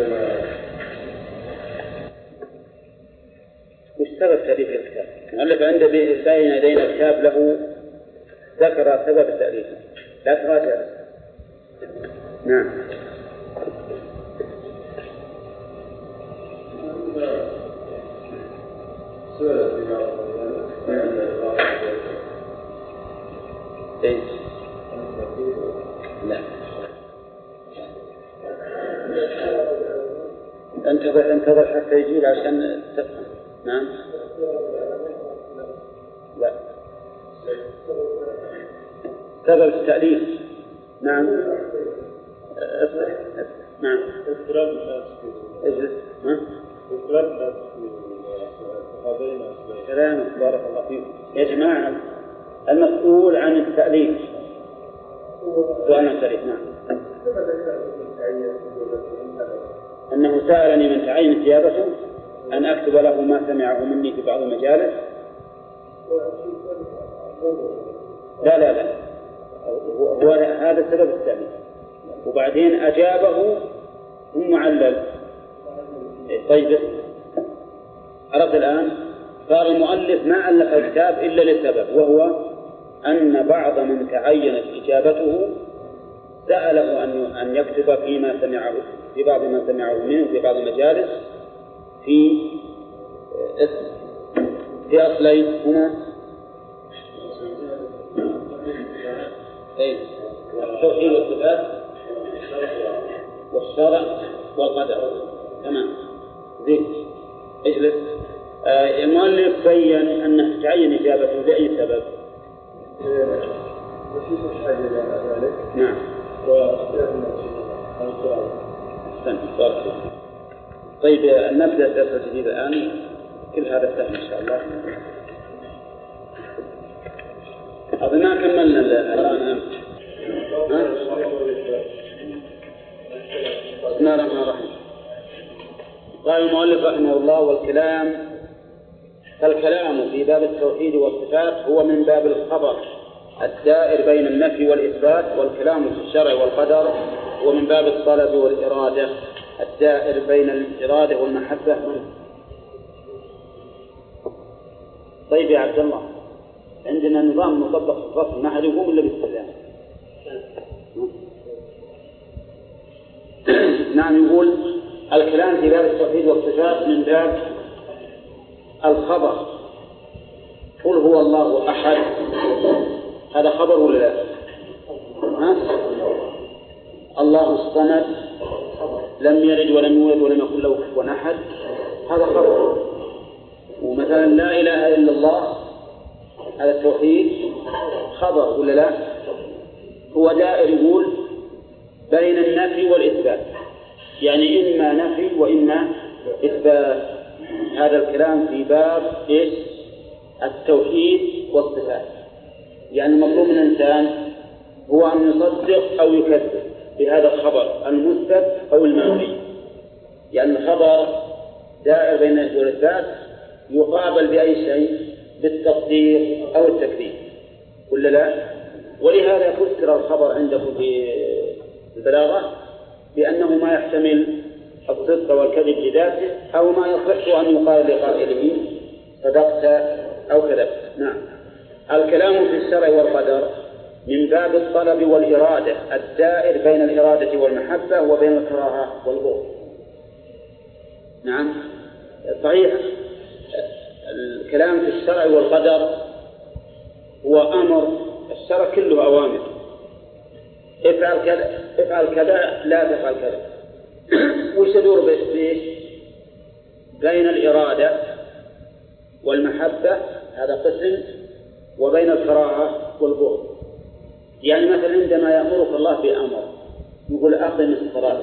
وش سبب تأليف الكتاب؟ المؤلف عنده بين يدينا كتاب له ذكر سبب تأليفه، لا تراجع. نعم. ايش؟ لا انتظر انتظر حتى يجي عشان تفهم. نعم. لا سبب التأليف. نعم. أصبر. نعم. اضطراب الناس اجلس. ها؟ اضطراب الناس هذين كلام بارك الله فيك يا جماعة. المسؤول عن التأليف سؤال التأليف. نعم. أنه سألني من تعين ثيابته أن أكتب له ما سمعه مني في بعض المجالس. لا لا لا هو هذا سبب التأليف، وبعدين أجابه ثم علل. طيب عرفت الآن؟ قال المؤلف ما ألف الكتاب إلا لسبب، وهو أن بعض من تعينت إجابته سأله أن أن يكتب فيما سمعه في بعض ما سمعه منه في بعض المجالس في اسم في أصلين هنا أي التوحيد والصفات والشرع والقدر. تمام زين اجلس. آه المؤلف بين أنه تعين إجابته لأي سبب؟ نفيس الحاجة إلى ذلك. نعم. واختلاف النفس عن القرآن. أحسنت بارك الله. طيب نبدأ الدرس الجديد الآن، كل هذا سهل إن شاء الله. أظن ما كملنا القرآن أمس. ها؟ بسم الله الرحمن الرحيم. قال المؤلف رحمه الله: والكلام فالكلام في باب التوحيد والصفات هو من باب الخبر الدائر بين النفي والإثبات، والكلام في الشرع والقدر هو من باب الطلب والإرادة الدائر بين الإرادة والمحبة. طيب يا عبد الله، عندنا نظام مطبق في الفصل ما حد يقوم إلا بالسلام. نعم. يقول الكلام في باب التوحيد والصفات من باب الخبر. قل هو الله أحد، هذا خبر ولا لا؟ ها؟ الله الصمد لم يلد ولم يولد ولم يكن له كفوا أحد، هذا خبر. ومثلا لا إله إلا الله، هذا التوحيد خبر ولا لا؟ هو دائر يقول بين النفي والإثبات، يعني إما نفي وإما إثبات. هذا الكلام في باب إيش؟ التوحيد والصفات. يعني المطلوب من الإنسان هو أن يصدق أو يكذب بهذا الخبر المثبت أو المنفي. يعني الخبر دائر بين النفي والإثبات يقابل بأي شيء، بالتصديق أو التكذيب ولا لا؟ ولهذا فسر الخبر عندكم في البلاغة بأنه ما يحتمل الصدق والكذب لذاته، أو ما يصح أن يقال لقائله صدقت أو كذبت. نعم. الكلام في الشرع والقدر من باب الطلب والإرادة الدائر بين الإرادة والمحبة وبين الكراهة والبغض. نعم صحيح. الكلام في الشرع والقدر هو أمر، الشرع كله أوامر، افعل كذا افعل كذا لا تفعل كذا. وش يدور بإيش؟ بين الإرادة والمحبة، هذا قسم، وبين الكراهة والبغض. يعني مثلا عندما يأمرك الله بأمر يقول أقم الصلاة،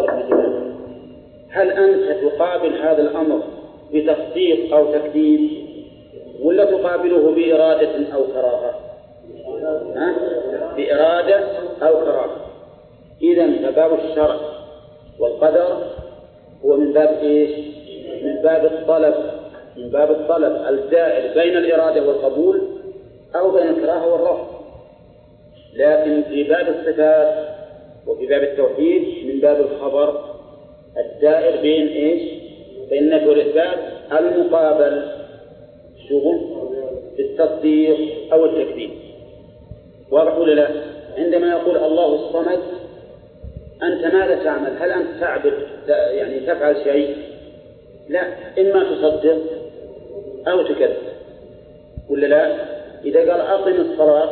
هل أنت تقابل هذا الأمر بتصديق أو تكذيب، ولا تقابله بإرادة أو كراهة؟ ها؟ بإرادة أو كراهة. إذن فباب الشرع والقدر هو من باب إيش؟ من باب الطلب، من باب الطلب الدائر بين الإرادة والقبول أو بين الكراهة والرفض. لكن في باب الصفات وفي باب التوحيد من باب الخبر الدائر بين إيش؟ بين النفي والإثبات المقابل شغل بالتصديق أو التكذيب. واضح ولا لا؟ عندما يقول الله الصمد أنت ماذا تعمل؟ هل أنت تعبد يعني تفعل شيء؟ لا، إما تصدق أو تكذب ولا لا؟ إذا قال أقم الصلاة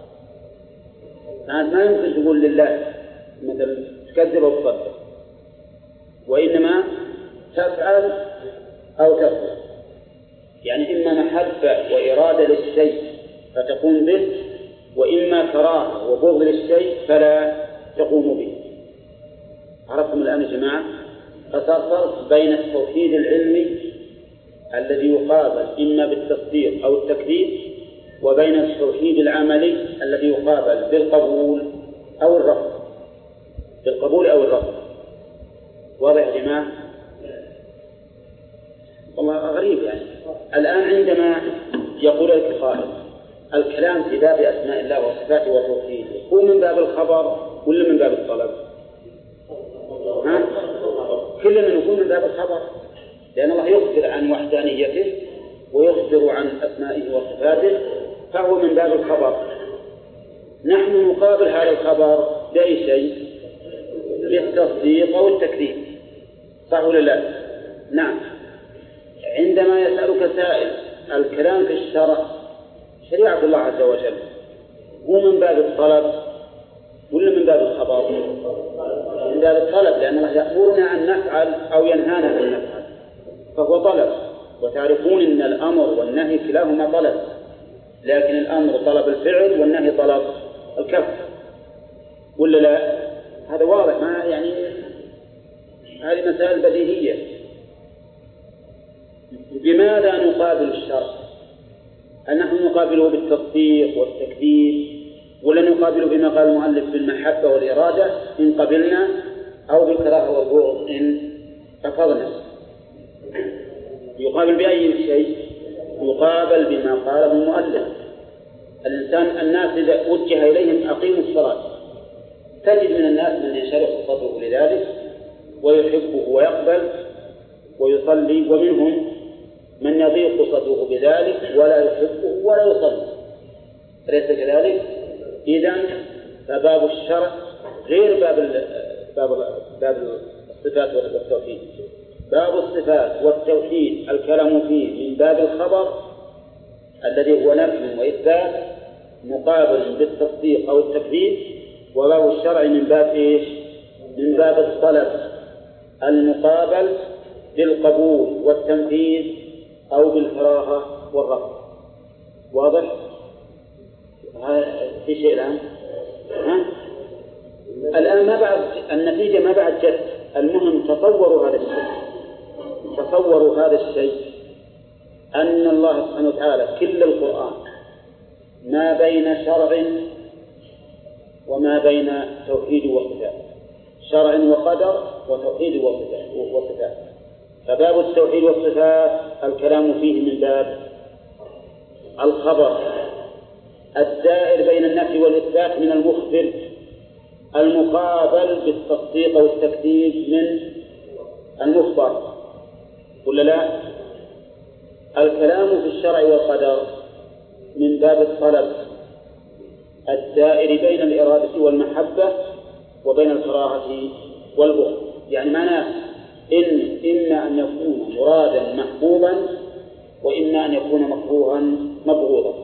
فأنت ما يمكن تقول لله مثلا تكذب أو تصدق، وإنما تفعل أو تفعل. يعني إما محبة وإرادة للشيء فتقوم به، وإما كراهة وبغض للشيء فلا تقوم به. عرفتم الآن يا جماعة؟ فصار فرق بين التوحيد العلمي الذي يقابل إما بالتصديق أو التكذيب، وبين التوحيد العملي الذي يقابل بالقبول أو الرفض، بالقبول أو الرفض. واضح يا جماعة؟ والله غريب. يعني الآن عندما يقول لك قائل الكلام في باب أسماء الله وصفاته وتوحيده هو من باب الخبر ولا من باب الطلب؟ ها؟ كلنا نقول من باب الخبر، لأن الله يخبر عن وحدانيته ويخبر عن أسمائه وصفاته، فهو من باب الخبر. نحن نقابل هذا الخبر بأي شيء؟ بالتصديق أو التكذيب، صح ولا لا؟ نعم. عندما يسألك سائل الكلام في الشرع شريعة الله عز وجل هو من باب الطلب ولا من باب الخبر؟ من باب الطلب، لأن الله يأمرنا أن نفعل أو ينهانا أن نفعل، فهو طلب. وتعرفون أن الأمر والنهي كلاهما طلب، لكن الأمر طلب الفعل والنهي طلب الكف، ولا لا؟ هذا واضح، ما يعني هذه مسائل بديهية. بماذا نقابل الشرع؟ هل نحن نقابله بالتصديق والتكذيب، ولا نقابله بما قال المؤلف بالمحبة والإرادة إن قبلنا، أو بالكراهة والبغض إن رفضنا؟ يقابل بأي شيء؟ يقابل بما قاله المؤلف. الإنسان الناس إذا وجه إليهم أقيموا الصلاة، تجد من الناس من ينشرح صدره لذلك ويحبه ويقبل ويصلي، ومنهم من يضيق صدره بذلك ولا يحبه ولا يصلي، أليس كذلك؟ إذن فباب الشرع غير باب باب باب الصفات والتوحيد. باب الصفات والتوحيد الكلام فيه من باب الخبر الذي هو نفي وإثبات مقابل بالتصديق أو التكذيب، وباب الشرع من باب إيش؟ من باب الطلب المقابل بالقبول والتنفيذ أو بالكراهة والرفض. واضح؟ في شيء الآن؟ ها؟ الآن ما بعد النتيجة، ما بعد جد. المهم تصوروا هذا الشيء، تصوروا هذا الشيء أن الله سبحانه وتعالى كل القرآن ما بين شرع وما بين توحيد وصفات، شرع وقدر وتوحيد وصفات. فباب التوحيد والصفات الكلام فيه من باب الخبر الدائر بين النفي والإثبات من المخبر، المقابل بالتصديق والتكذيب من المخبر، ولا لا؟ الكلام في الشرع والقدر من باب الطلب الدائر بين الإرادة والمحبة وبين الكراهة والبغض. يعني معناه إن إما أن يكون مرادا محبوبا وإما أن يكون مكروها مبغوضا.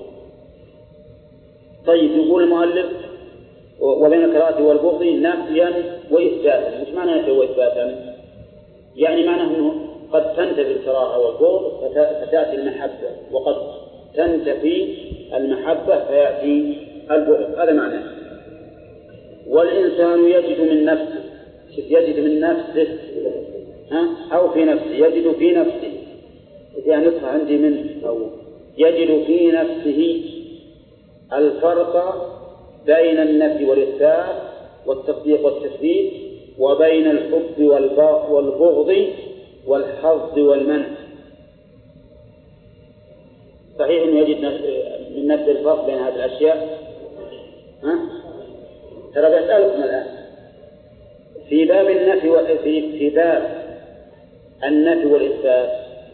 طيب، يقول المؤلف وبين الكراهة والبغض نفيا وإثباتا. مش معنى نفيا وإثباتا؟ يعني معناه أنه قد تنتفي الكراهة والبغض فتأتي المحبة، وقد تنتفي المحبة فيأتي البغض، هذا معناه. والإنسان يجد من نفسه، يجد من نفسه ها؟ أو في نفسه، يجد في نفسه، يعني نسخة عندي منه، أو يجد في نفسه الفرق بين النفي والإثبات والتصديق والتثبيت، وبين الحب والبغض والحظ والمنع. صحيح أنه يجد من نفسه الفرق بين هذه الأشياء. ها؟ ترى بسألكم الآن في باب النفي وفي في باب النفي والإثبات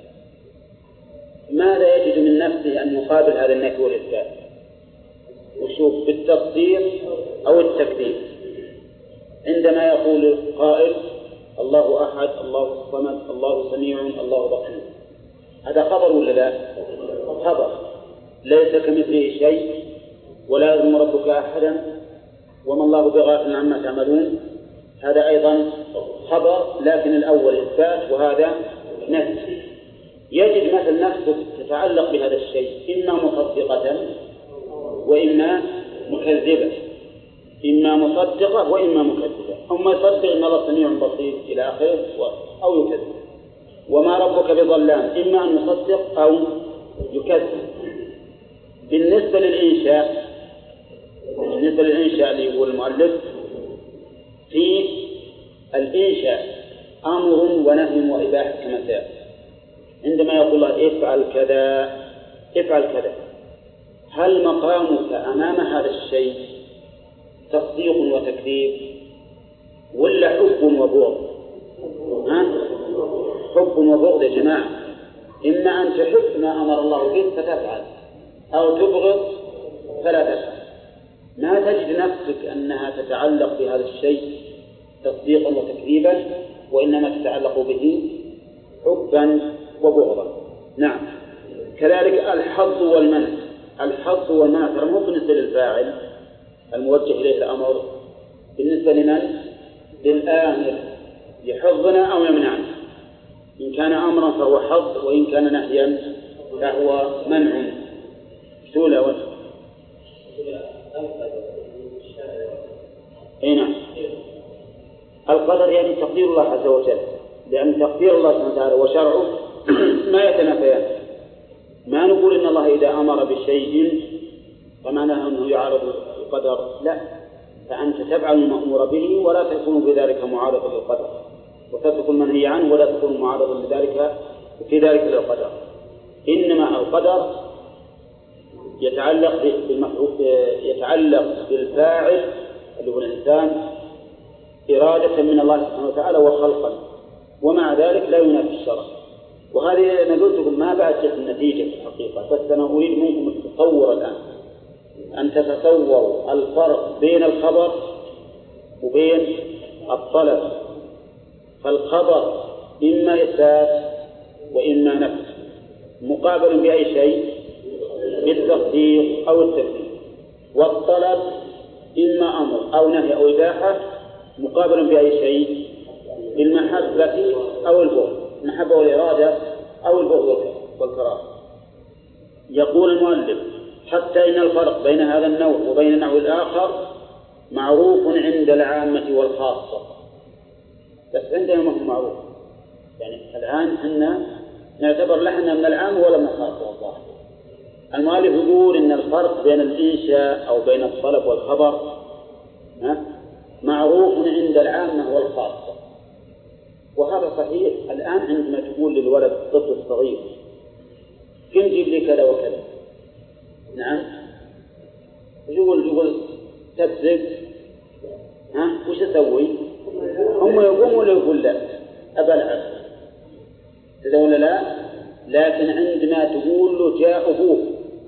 ماذا يجد من نفسه أن يقابل هذا النفي والإثبات؟ وشوف بالتصديق أو التكذيب. عندما يقول قائل الله أحد، الله الصمد، الله سميع، الله بصير، هذا خبر ولا لا؟ خبر. ليس كمثله شيء، ولا يظلم ربك أحدا، وما الله بغافل عما تعملون، هذا أيضا خبر، لكن الأول إثبات وهذا نفي. يجد مثل نفسه تتعلق بهذا الشيء إما مصدقة وإما مكذبة، إما مصدقة وإما مكذبة. أما يصدق إن الله سميع بصير إلى آخره أو يكذب. وما ربك بظلام، إما أن يصدق أو يكذب. بالنسبة للإنشاء، بالنسبة للإنشاء اللي يقول المؤلف في الإنشاء أمر ونهي وإباحة كما سيأتي. عندما يقول الله افعل كذا افعل كذا، هل مقامك أمام هذا الشيء تصديق وتكذيب ولا حب وبغض؟ ها؟ حب وبغض يا جماعة. إما أن تحب ما أمر الله به فتفعل، أو تبغض فلا تفعل. ما تجد نفسك أنها تتعلق بهذا الشيء تصديقا وتكذيبا، وإنما تتعلق به حبا وبغضا. نعم. كذلك الحظ والمنع. الحظ والمنع ترى مو بالنسبة للفاعل الموجه إليه الأمر، بالنسبة لمن؟ للآمر، يحظنا أو يمنعنا. إن كان أمرا فهو حظ، وإن كان نهيا فهو منع. سولة و... أي نعم. القدر يعني تقدير الله عز وجل، لأن تقدير الله سبحانه وتعالى وشرعه ما يتنافيان. ما نقول إن الله إذا أمر بشيء فمعناه أنه يعارض القدر، لا، فأنت تفعل المأمور به ولا تكون بذلك معارضا للقدر، وتترك المنهي عنه ولا تكون معارضا لذلك في ذلك للقدر. إنما القدر يتعلق يتعلق بالفاعل اللي هو الإنسان إرادة من الله سبحانه وتعالى وخلقا، ومع ذلك لا ينافي الشرع. وهذه أنا قلت لكم ما بعد جت النتيجة في الحقيقة، بس أنا أريد منكم التصور الآن، أن تتصوروا الفرق بين الخبر وبين الطلب. فالخبر إما إثبات وإما نفي، مقابل بأي شيء؟ بالتصديق أو التكذيب. والطلب إما أمر أو نهي أو إباحة، مقابل بأي شيء؟ بالمحبة أو البغض، المحبة والإرادة أو البغض والكراهة. يقول المؤلف: حتى إن الفرق بين هذا النوع وبين النوع الآخر معروف عند العامة والخاصة. بس عندنا ما هو معروف، يعني الآن إحنا نعتبر لحنا من العام ولا من الخاصة. والله المؤلف يقول إن الفرق بين الإنشاء أو بين الطلب والخبر معروف عند العامة والخاصة، وهذا صحيح. الآن عندما تقول للولد الطفل الصغير كم جيب لي كذا وكذا، نعم، يقول يقول تبزق، ها وش أسوي؟ هم يقوم ولا يقول لا أبلعب كذا ولا لا؟ لكن عندما تقول له جاء أبوه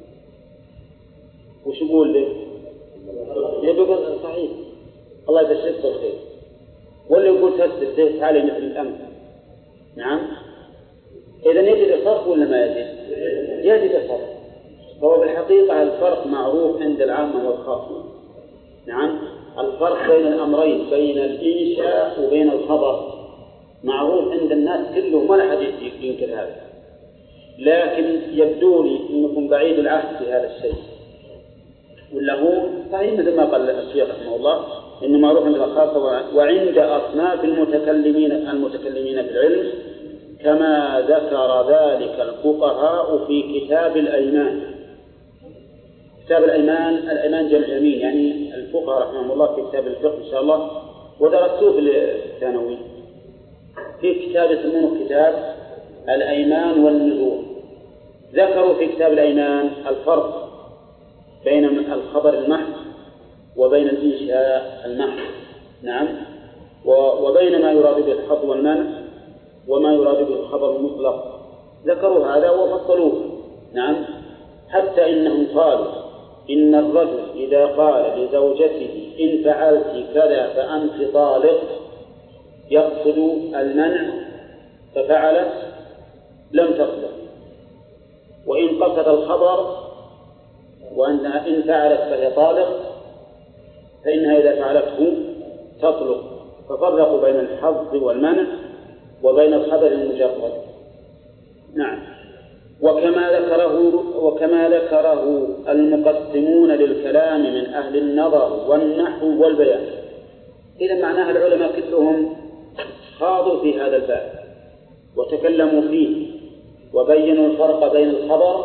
وش يقول له؟ يقول صحيح الله يبشرك بالخير، ولا يقول تسلم زي حالي مثل الأمس. نعم. إذا يجد الفرق ولا ما يجد؟ يجد الفرق. فهو بالحقيقة الفرق معروف عند العامة والخاصة. نعم. الفرق بين الأمرين، بين الإنشاء وبين الخبر، معروف عند الناس كلهم، ولا أحد ينكر هذا. لكن يبدو لي أنكم بعيد العهد في هذا الشيء، ولا هو صحيح مثل ما قال الشيخ رحمه الله إنه معروف عند الخاصة وعند أصناف المتكلمين المتكلمين بالعلم، كما ذكر ذلك الفقهاء في كتاب الأيمان. كتاب الأيمان، الأيمان جمع يمين، يعني الفقهاء رحمه الله في كتاب الفقه إن شاء الله، ودرستوه في الثانوي، في كتاب يسمونه كتاب الأيمان والنذور. ذكروا في كتاب الأيمان الفرق بين الخبر المحض وبين الإنشاء المحض. نعم. وبين ما يراد به الحظ والمنع وما يراد به الخبر المطلق، ذكروا هذا وفصلوه. نعم. حتى إنهم قالوا إن الرجل إذا قال لزوجته إن فعلت كذا فأنت طالق، يقصد المنع ففعلت لم تطلق، وإن قصد الخبر وأنها إن فعلت فهي طالق فإنها إذا فعلته تطلق. ففرقوا بين الحظ والمنع وبين الخبر المجرد. نعم. وكما ذكره وكما ذكره المقسمون للكلام من أهل النظر والنحو والبيان. إذا معناها العلماء كلهم خاضوا في هذا الباب وتكلموا فيه وبينوا الفرق بين الخبر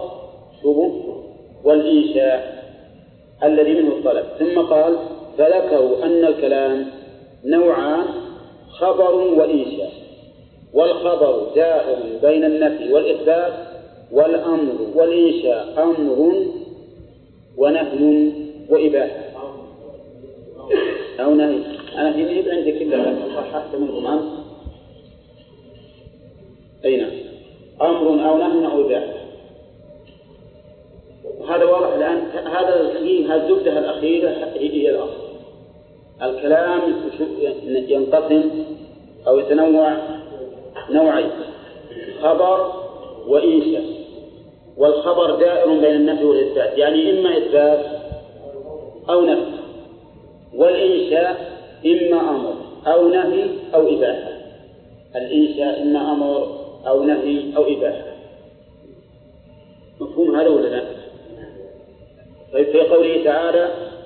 والإنشاء الذي منه الطلب. ثم قال: فذكروا أن الكلام نوعان، خبر وإنشاء، والخبر دائر بين النفي والإثبات، والأمر والإنشاء أمر ونهي وإباحة أو نهي. أنا في نهي عندي كلها صححت منهم أمس. أي نعم، أمر أو نهي أو إباحة. هذا واضح الآن. هذا الحين الزبدة الأخيرة هي الأصل. الكلام ينقسم أو يتنوع نوعين، خبر وإنشاء. والخبر دائر بين النفي والإثبات، يعني إما إثبات أو نفي، والإنشاء إما أمر أو نهي أو إباحة. الإنشاء إما أمر أو نهي أو إباحة. مفهوم هذا ولا لا؟ في قوله تعالى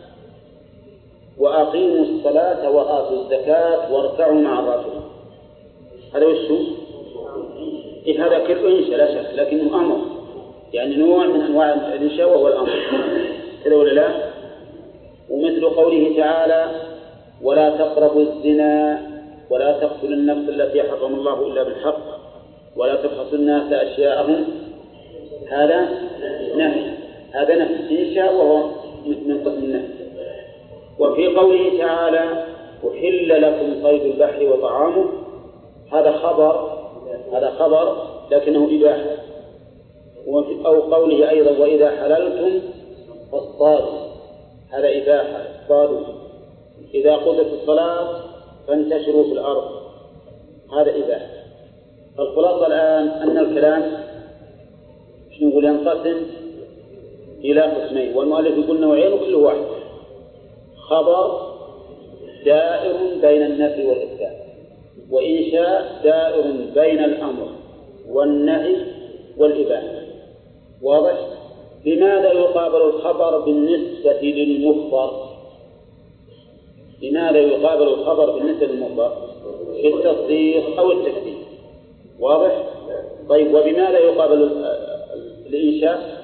وأقيموا الصلاة وآتوا الزكاة واركعوا مع الراكعين، هذا وشو؟ إيه هذا كله إنشاء لا شك، لكنه أمر، يعني نوع من أنواع الإنشاء وهو الأمر، كذا ولا لا؟ ومثل قوله تعالى ولا تقربوا الزنا ولا تقتلوا النفس التي حرم الله إلا بالحق ولا تبخسوا الناس أشياءهم، هذا نهي، هذا نهي إنشاء وهو من قسم النهي. وفي قوله تعالى أحل لكم صيد البحر وطعامه، هذا خبر، هذا خبر لكنه إباحة. أو قوله أيضا وإذا حللتم فاصطادوا، هذا إباحة، اصطادوا. إذا قضت الصلاة فانتشروا في الأرض، هذا إباحة. فالخلاصة الآن أن الكلام شنو نقول ينقسم إلى قسمين، والمؤلف يقول نوعين وكل واحد خبر دائر بين النفي والإثبات، وإنشاء دائر بين الأمر والنهي والإباحة. واضح؟ لماذا يقابل الخبر بالنسبة للمخبر؟ لماذا يقابل الخبر بالنسبة للمخبر؟ في التصديق أو التكذيب. واضح؟ طيب وبماذا يقابل الإنشاء؟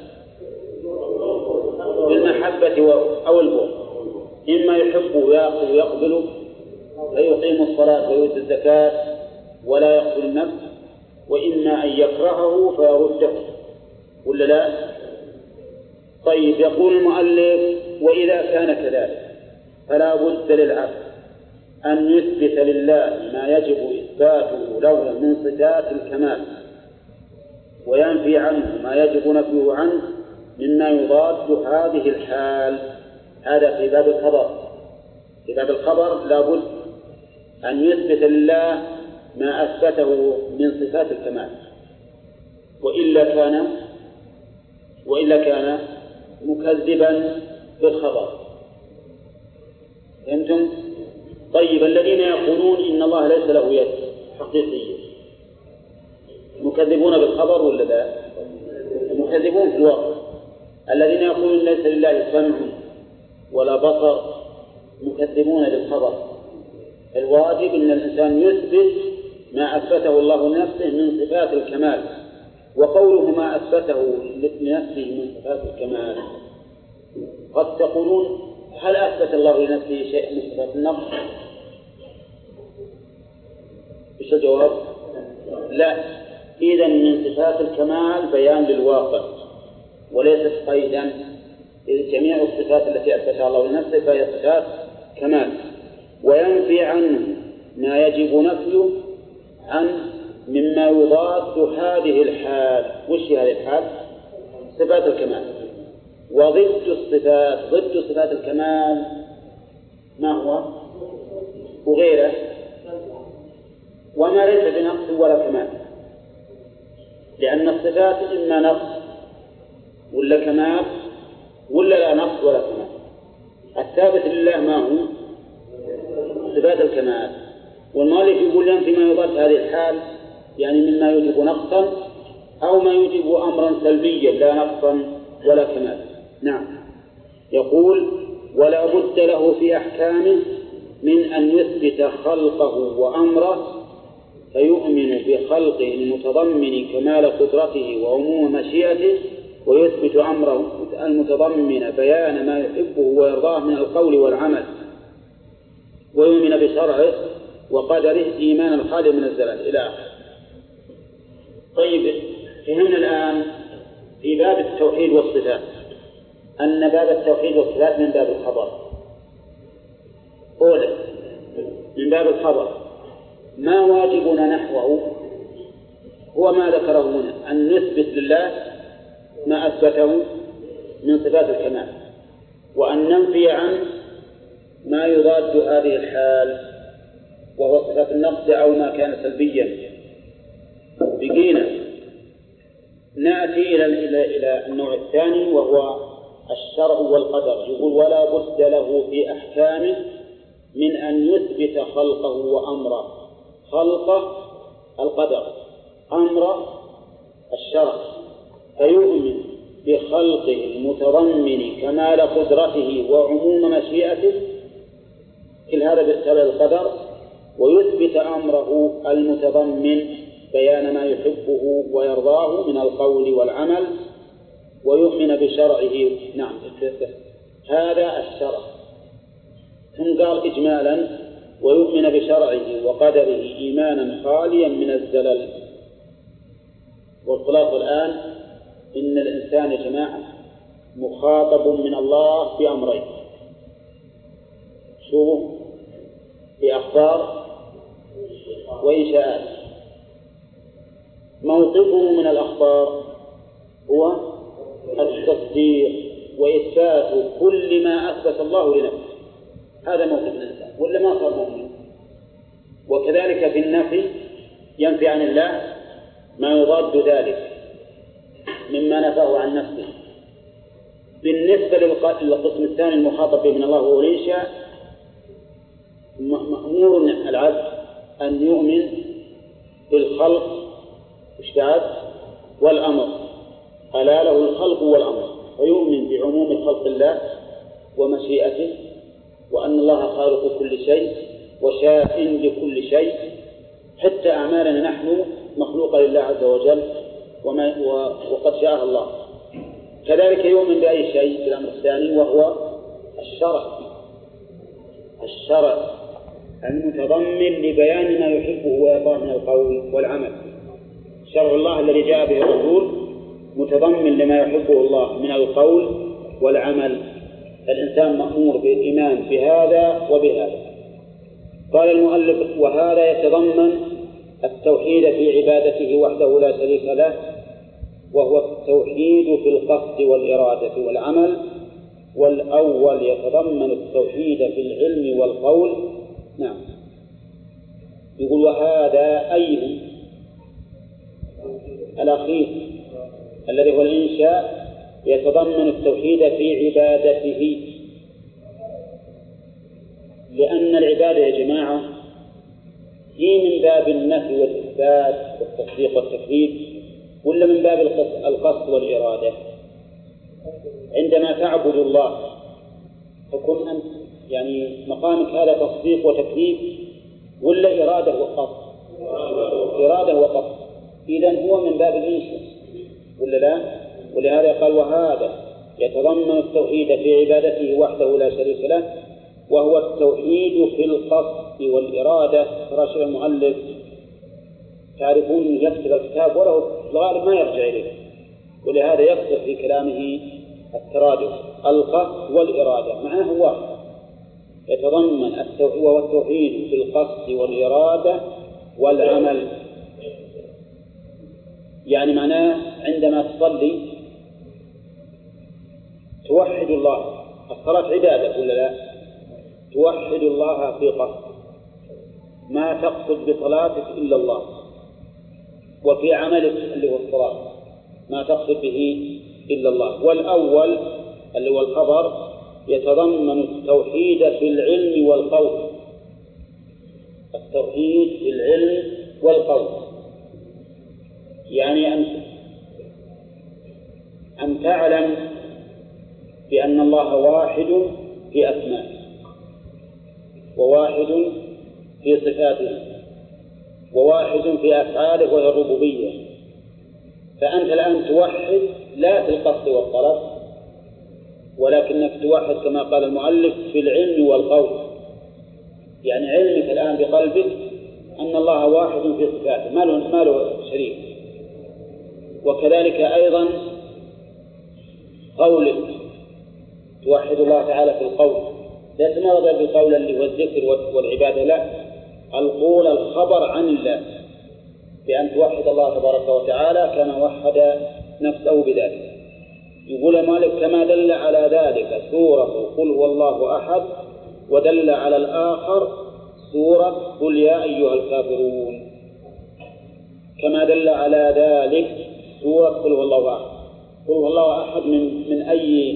بالمحبة أو البغض، إما يحب ويقبل فيقيم الصلاة ويؤتي الزكاة ولا يقتل النفس، وإما أن يكرهه فيرده، ولا لا؟ طيب يقول المؤلف وإذا كان كذلك فلا بد للعبد أن يثبت لله ما يجب إثباته له من صفات الكمال، وينفي عنه ما يجب نفيه عنه مما يضاد هذه الحال. هذا في باب الخبر. في باب الخبر لا بد أن يثبت لله ما أثبته من صفات الكمال، وإلا كان وإلا كان مكذبا بالخبر. فهمتم؟ طيب الذين يقولون إن الله ليس له يد حقيقية مكذبون بالخبر ولا لا؟ مكذبون في الواقع. الذين يقولون ليس لله سمع ولا بصر مكذبون بالخبر. الواجب أن الإنسان يثبت ما أثبته الله لنفسه من صفات الكمال، وقوله ما أثبته لنفسه من صفات الكمال. قد تقولون هل أثبت الله لنفسه شيء من صفات النقص؟ إيش الجواب؟ لا. إذن من صفات الكمال بيان للواقع وليست قيدا، إذ جميع الصفات التي أثبتها الله لنفسه فهي صفات كمال. وينفي عنه ما يجب نفيه عنه مما يضاد هذه الحال. وش هذه الحال؟ صفات الكمال. وضد الصفات ضد صفات الكمال ما هو؟ وغيره، وما ليس بنقص ولا كمال، لأن الصفات إما نقص ولا كمال ولا لا نقص ولا كمال. الثابت لله ما هو؟ صفات الكمال. والمؤلف يقول ينفي ما يضاد هذه الحال، يعني مما يوجب نقصا أو ما يوجب أمرا سلبيا لا نقصا ولا كمال. نعم. يقول ولا بد له في أحكامه من أن يثبت خلقه وأمره، فيؤمن بخلقه المتضمن كمال قدرته وعموم مشيئته، ويثبت أمره المتضمن بيان ما يحبه ويرضاه من القول والعمل، ويؤمن بشرعه وقدره إيمانا خاليا من الزلال إلى آخره. طيب فهمنا الآن في باب التوحيد والصفات أن باب التوحيد والصفات من باب الخبر. أولا من باب الخبر ما واجبنا نحوه هو ما ذكره هنا، أن نثبت لله ما أثبته من صفات الكمال، وأن ننفي عنه ما يضاد هذه الحال وهو صفات النقص أو ما كان سلبيا. بقينا نأتي إلى إلى إلى النوع الثاني وهو الشرع والقدر. يقول ولا بد له في أحكامه من أن يثبت خلقه وأمره. خلقه القدر، أمره الشرع، فيؤمن بخلقه المتضمن كمال قدرته وعموم مشيئته، كل هذا بالسبب القدر، ويثبت أمره المتضمن بيان ما يحبه ويرضاه من القول والعمل، ويؤمن بشرعه. نعم، هذا الشرع. ثم قال إجمالا ويؤمن بشرعه وقدره إيمانا خاليا من الزلل. والخلاصة الآن إن الإنسان يا جماعة مخاطب من الله بأمرين: شو؟ بأخبار وإنشاءات. موقفه من الأخبار هو التصديق وإثبات كل ما أثبت الله لنفسه، هذا موقف الإنسان، ولا ما صار مؤمن. وكذلك في النفي ينفي عن الله ما يضاد ذلك مما نفاه عن نفسه. بالنسبة للقسم الثاني المخاطب به من الله وهو الإنشاء، مأمور العبد أن يؤمن بالخلق والأمر، ألا له الخلق والأمر، ويؤمن بعموم خلق الله ومشيئته، وأن الله خالق كل شيء وشاء لكل شيء، حتى أعمالنا نحن مخلوقة لله عز وجل وما وقد شاء الله. كذلك يؤمن بأي شيء في الأمر الثاني وهو الشرع، الشرع المتضمن لبيان ما يحبه ويرضاه من القول والعمل. شرع الله الذي جاء به الرسول متضمن لما يحبه الله من القول والعمل. الإنسان مأمور بالإيمان بهذا وبهذا. قال المؤلف وهذا يتضمن التوحيد في عبادته وحده لا شريك له، وهو التوحيد في القصد والإرادة والعمل. والأول يتضمن التوحيد في العلم والقول. نعم. يقول وهذا أي الأخير الذي هو الإنشاء يتضمن التوحيد في عبادته، لأن العبادة يا جماعة هي من باب النفي والإثبات والتصديق والتكذيب، ولا من باب القصد والإرادة؟ عندما تعبد الله تكون أنت يعني مقامك هذا تصديق وتكذيب ولا إرادة وقصد؟ إرادة وقصد. إذن هو من باب الإنشاء ولا لا؟ ولهذا قال وهذا يتضمن التوحيد في عبادته وحده لا شريك له، وهو التوحيد في القصد والإرادة. راشد المؤلف تعرفون يكتب الكتاب وله الغالب ما يرجع إليه، ولهذا يكثر في كلامه الترادف. القصد والإرادة معناه واحد، يتضمن التوحيد وهو التوحيد في القصد والإرادة والعمل. يعني معناه عندما تصلي توحد الله، الصلاة عبادة ولا لا؟ توحد الله في قصد، ما تقصد بصلاتك إلا الله، وفي عملك اللي هو الصلاة ما تقصد به إلا الله. والأول اللي هو الخبر يتضمن التوحيد في العلم والقول، التوحيد في العلم والقول، يعني أن أن تعلم بأن الله واحد في أسمائه وواحد في صفاته وواحد في أفعاله وهي الربوبية. فأنت الآن توحد لا في القصد والطلب، ولكنك توحد كما قال المؤلف في العلم والقول. يعني علمك الآن بقلبك أن الله واحد في صفاته ما له ما له شريك، وكذلك أيضا قولك توحد الله تعالى في القول، لا تمرض بالقول اللي هو الذكر والعبادة، لا، القول الخبر عن الله، بأن توحد الله تبارك وتعالى كما وحد نفسه بذلك. يقول مالك كما دل على ذلك سورة قل هو الله أحد، ودل على الآخر سورة قل يا أيها الكافرون. كما دل على ذلك سورة قل هو الله أحد. قل هو الله أحد من من أي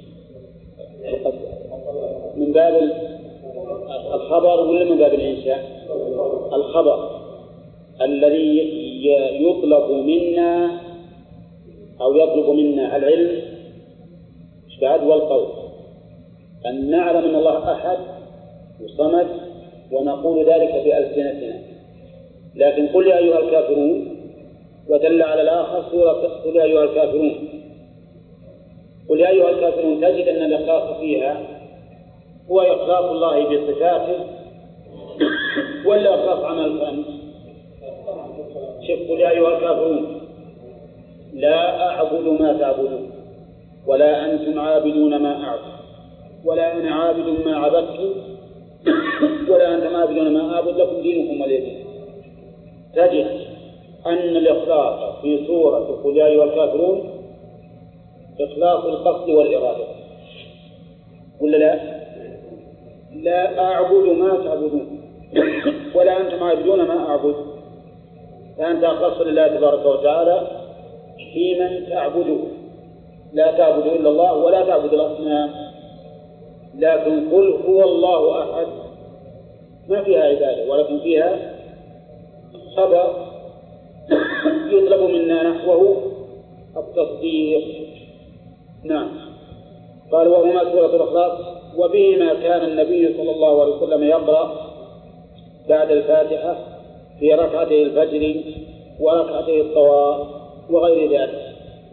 من باب الخبر ولا من باب الإنشاء؟ الخبر الذي يطلب منا أو يطلب منا العلم بعد والقول أن نعلم أن الله أحد وصمد ونقول ذلك بألسنتنا. لكن قل يا أيها الكافرون ودل على الآخر سورة قل يا أيها الكافرون. قل يا أيها الكافرون تجد أن الإخلاص فيها هو إخلاص الله بصفاته ولا إخلاص عمل أنت؟ شوف قل يا أيها الكافرون لا أعبد ما تعبدون ولا أنتم عابدون ما أعبد ولا أنا عابد ما عبدتم ولا أنتم عابدون ما أعبد لكم دينكم ولي دين. تجد أن الإخلاص في سورة قل يا أيها الكافرون إخلاص القصد والإرادة ولا لا؟ لا أعبد ما تعبدون ولا أنتم عابدون ما أعبد. فأنت أخلص لله تبارك وتعالى في من تعبده، لا تعبد إلا الله ولا تعبد الأصنام. لكن قل هو الله أحد ما فيها عبادة ولكن فيها خبر يطلب منا نحوه التصديق. نعم. قال وهما سورة الإخلاص وبهما كان النبي صلى الله عليه وسلم يقرأ بعد الفاتحة في ركعتي الفجر وركعتي الطواف وغير ذلك،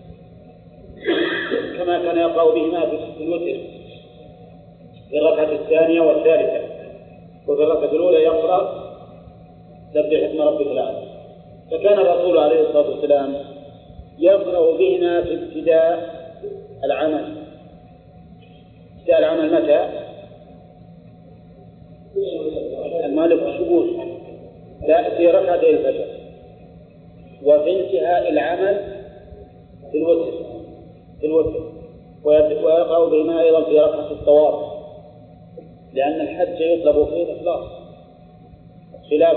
كما كان يقرأ بهما في الوتر في الركعة الثانية والثالثة، وفي الركعة الأولى يقرأ سبح اسم ربك الأعلى. فكان الرسول عليه الصلاة والسلام يقرأ بهما في ابتداء العمل. ابتداء العمل متى؟ المالك الشهور، لا في ركعتي الفجر، وفي انتهاء العمل في الوتر في الوتر ويقرأ بهما أيضا في ركعة الطواف، لأن الحج يطلب فيه الإخلاص خلاف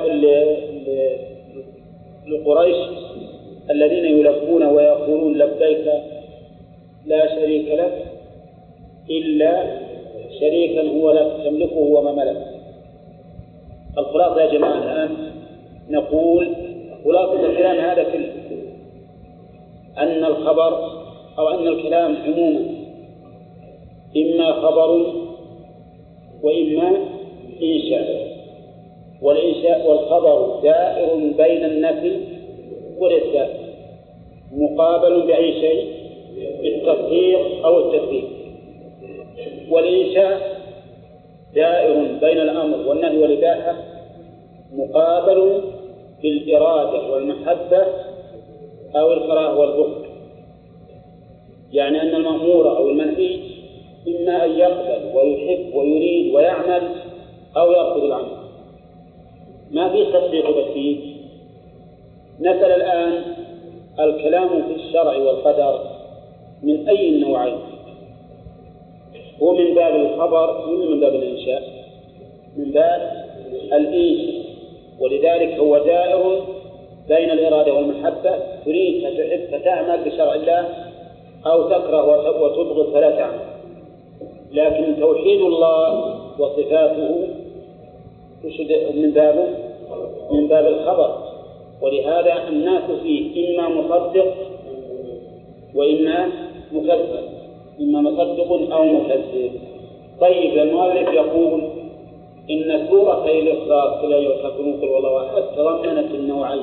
لقريش الذين يلبون ويقولون لبيك لا شريك لك إلا شريكا هو لك تملكه وما ملك. الخلاصة يا جماعة الآن نقول خلاصة الكلام هذا كله أن الخبر أو أن الكلام عموما إما خبر وإما إنشاء، والإنشاء والخبر دائر بين النفي والإثبات مقابل بأي شيء بالتصديق أو التكذيب، والإنشاء دائر بين الأمر والنهي والإباحة مقابل بالإرادة والمحبة أو الكراهة والبغض. يعني أن المأمور أو المنهي إما أن يقبل ويحب ويريد ويعمل أو يرفض العمل، ما في تصديق وتكذيب. نسأل الآن الكلام في الشرع والقدر من أي النوعين؟ هو من باب الخبر ولا من باب الإنشاء؟ من باب الإنشاء، ولذلك هو دائر بين الإرادة والمحبة، تريد فتحب فتعمل بشرع الله أو تكره وتبغض فلا تعمل. لكن توحيد الله وصفاته من باب من باب الخبر، ولهذا الناس فيه إما مصدق وإما مكذب، إما مصدق أو مكذب. طيب المؤلف يقول إن سورة الإخلاص لا يكفرون قل والله أحد تضمنت النوعين،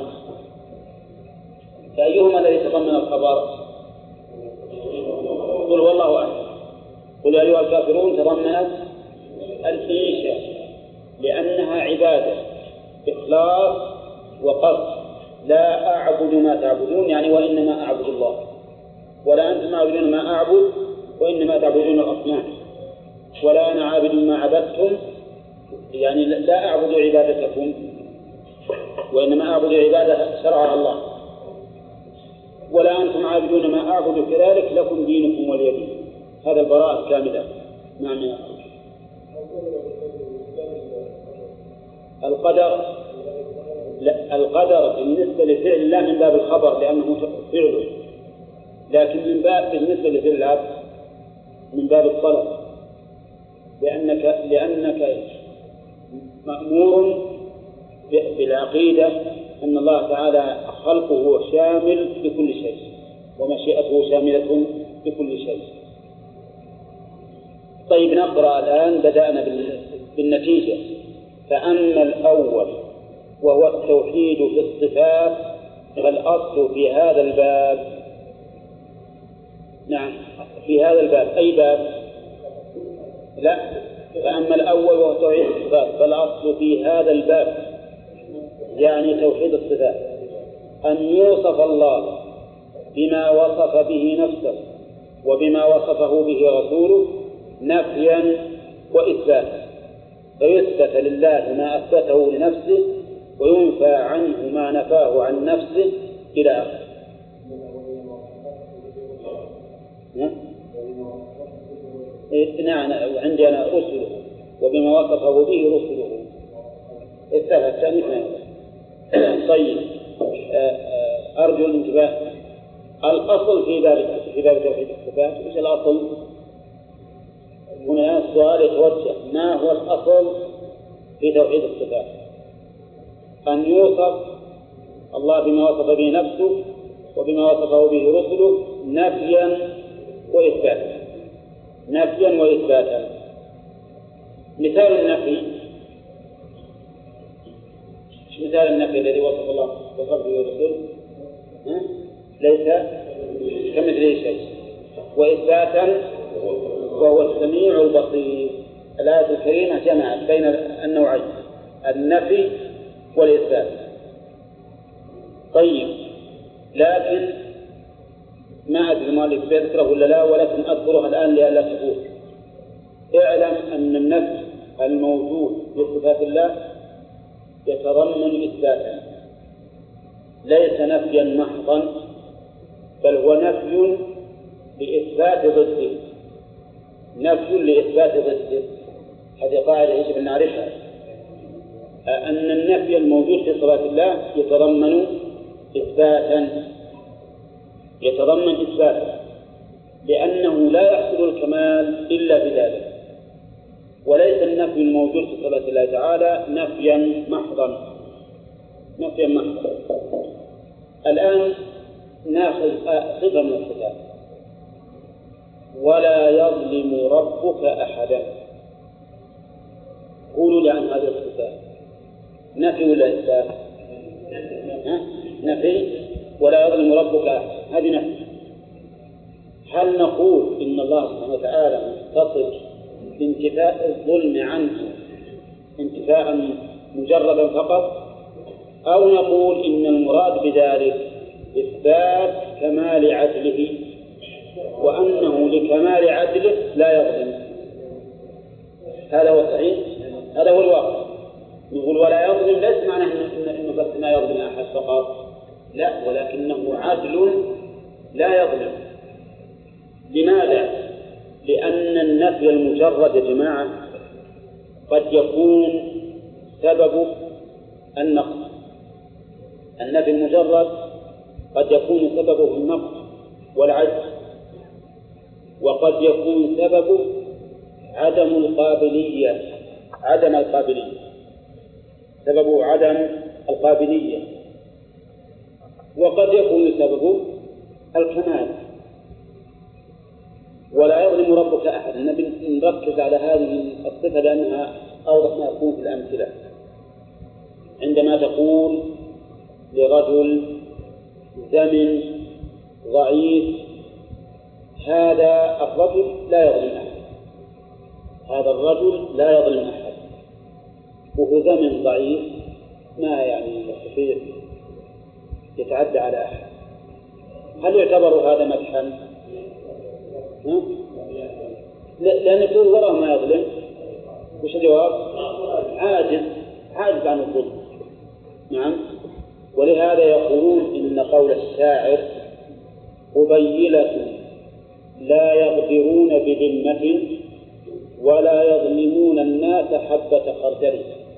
فأيهما الذي تضمن الخبر؟ قل والله أحد. قل أيها الكافرون تضمنت الإنشاء لأنها عبادة إخلاص وقصد، لا أعبد ما تعبدون يعني وإنما أعبد الله، ولا أنتم عابدون ما أعبد وإنما تعبدون الأصنام، ولا أنا عابد ما عبدتم يعني لا أعبد عبادتكم وإنما أعبد عبادة شرع الله، ولا أنتم عابدون ما أعبد كذلك لكم دينكم ولي دين. هذا البراءة كاملة. نعم يا أخي. القدر لا، القدر بالنسبة لفعل الله من باب الخبر لأنه فعله، لكن من باب بالنسبة للعبد من باب الطلب، لأنك لأنك مأمور بالعقيدة أن الله تعالى خلقه شامل بكل شيء ومشيئته شاملة بكل شيء. طيب نقرأ الآن، بدأنا بالنتيجة. فأما الأول وهو التوحيد في الصفات فالأصل في هذا الباب، نعم في هذا الباب أي باب؟ لا، فأما الأول وهو توحيد الصفات فالأصل في هذا الباب يعني توحيد الصفات أن يوصف الله بما وصف به نفسه وبما وصفه به رسوله نفيا وإثباتا، فيثبت لله ما أثبته لنفسه وينفى عنه ما نفاه عن نفسه إلى آخره. نعم عندي أنا رسله وبما وصفه به رسله الثلاث مثلا. طيب أرجو الانتباه. الأصل في ذلك في ذلك توحيد الصفات وش الأصل؟ هنا السؤال يتوجه، ما هو الأصل في توحيد الصفات؟ أن يوصف الله بما وصف به نفسه وبما وصفه به رسله نفيا وإثباتا، نفيا وإثباتا. مثال النفي، مثال النفي الذي وصف الله وصف به رسوله ليس كمثله شيء، وإثباتا وهو السميع البصير. الآية الكريمة جمعت بين النوعين النفي والإثبات. طيب لكن ما أدري المؤلف بيذكره ولا لا، ولكن أذكرها الآن لئلا تفوت. اعلم أن النفي الموجود في صفات الله يتضمن إثباتا، ليس نفيا محضا، بل هو نفي لإثبات ضده، نفي لإثبات ضده. هذه قاعدة يجب أن نعرفها، أن النفي الموجود في صفات الله يتضمن إثباتا، يتضمن إثباتا، لأنه لا يحصل الكمال إلا بذلك، وليس النفي الموجود في صفات الله تعالى نفيا محضا، نفيا محضا. الآن نأخذ صفة من الصفات، ولا يظلم ربك أحدا. قولوا لي عن هذه الصفات، نفي ولا إثبات؟ نفي، ولا يظلم ربك أحدا، هذه نفي. هل نقول إن الله سبحانه وتعالى متصف بانتفاء الظلم عنه انتفاء مجردا فقط، أو نقول إن المراد بذلك إثبات كمال عدله وأنه لكمال عدله لا يظلم؟ هذا هو الصحيح، هذا هو الواقع. نقول ولا يظلم ليس معناه إنه بس لا يظلم أحد فقط، لا، ولكنه عدل لا يظلم. لماذا؟ لأن النفي المجرد يا جماعة قد يكون سبب النقص، النفي المجرد قد يكون سببه النقص والعجز، وقد يكون سببه عدم القابلية، عدم القابلية، سببه عدم القابلية، وقد يكون سببه الكمال. ولا يظلم ربك أحد، نركز على هذه الصفة لأنها أوضح ما يكون في الأمثلة. عندما تقول لرجل زمن ضعيف، هذا الرجل لا يظلم أحد، هذا الرجل لا يظلم أحد، وهو زمن ضعيف ما يعني يستطيع يتعدى على أحد. هل يعتبر هذا مدحا؟ لأن يكون وراء ما يظلم. وش الجواب؟ عاجز، عاجز عن الظلم. نعم. ولهذا يقولون إن قول الشاعر قبيلة لا يغدرون بذمة ولا يظلمون الناس حبة خردل.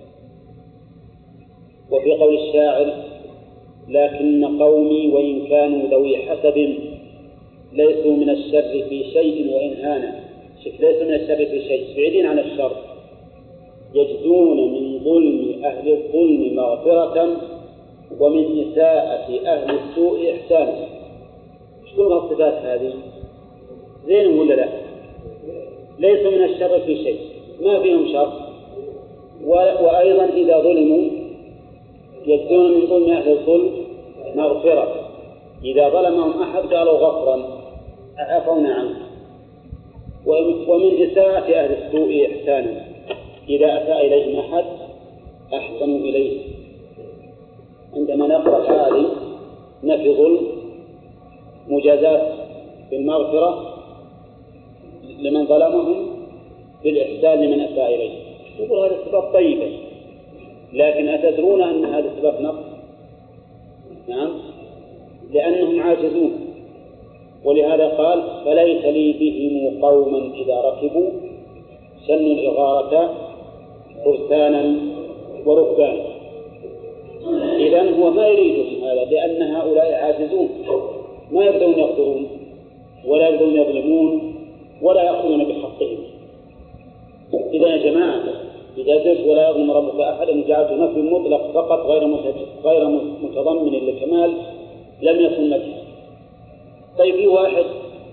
وفي قول الشاعر لكن قومي وإن كانوا ذوي حسب ليسوا من الشر في شيء وإن هانا، ليسوا من الشر في شيء، بعيدين عن الشر، يجدون من ظلم أهل الظلم مغفرة ومن إساءة أهل السوء إحسانا. شكون الصفات هذه؟ زين ولا لا؟ ليسوا من الشر في شيء، ما فيهم شر، وأيضا إذا ظلموا يجدون من ظلم أهل الظلم مغفرة، إذا ظلمهم أحد قالوا غفرا عفونا عنه، ومن إساءة أهل السوء إحسانا، إذا أساء إليهم أحد أحسنوا إليه. عندما نقرأ هذه نفي ظلم، مجازات بالمغفرة لمن ظلمهم، بالإحسان لمن أساء إليه، يقول هذه الصفات طيبة، لكن أتدرون أن هذه الصفات نقص؟ نعم، لأنهم عاجزون، ولهذا قال فليس لي بهم قوما إذا ركبوا سنوا الإغارة فرسانا وركبانا. إذن هو ما يريد هذا، لأن هؤلاء عاجزون، ما يقدرون يقدرون ولا يقدرون يظلمون ولا يأخذون بحقهم. إذا يا جماعة إذا قلت ولا يظلم ربك أحدا جعلت نفي مطلق فقط غير غير متضمن للكمال لم يكن مدحا. طيب في واحد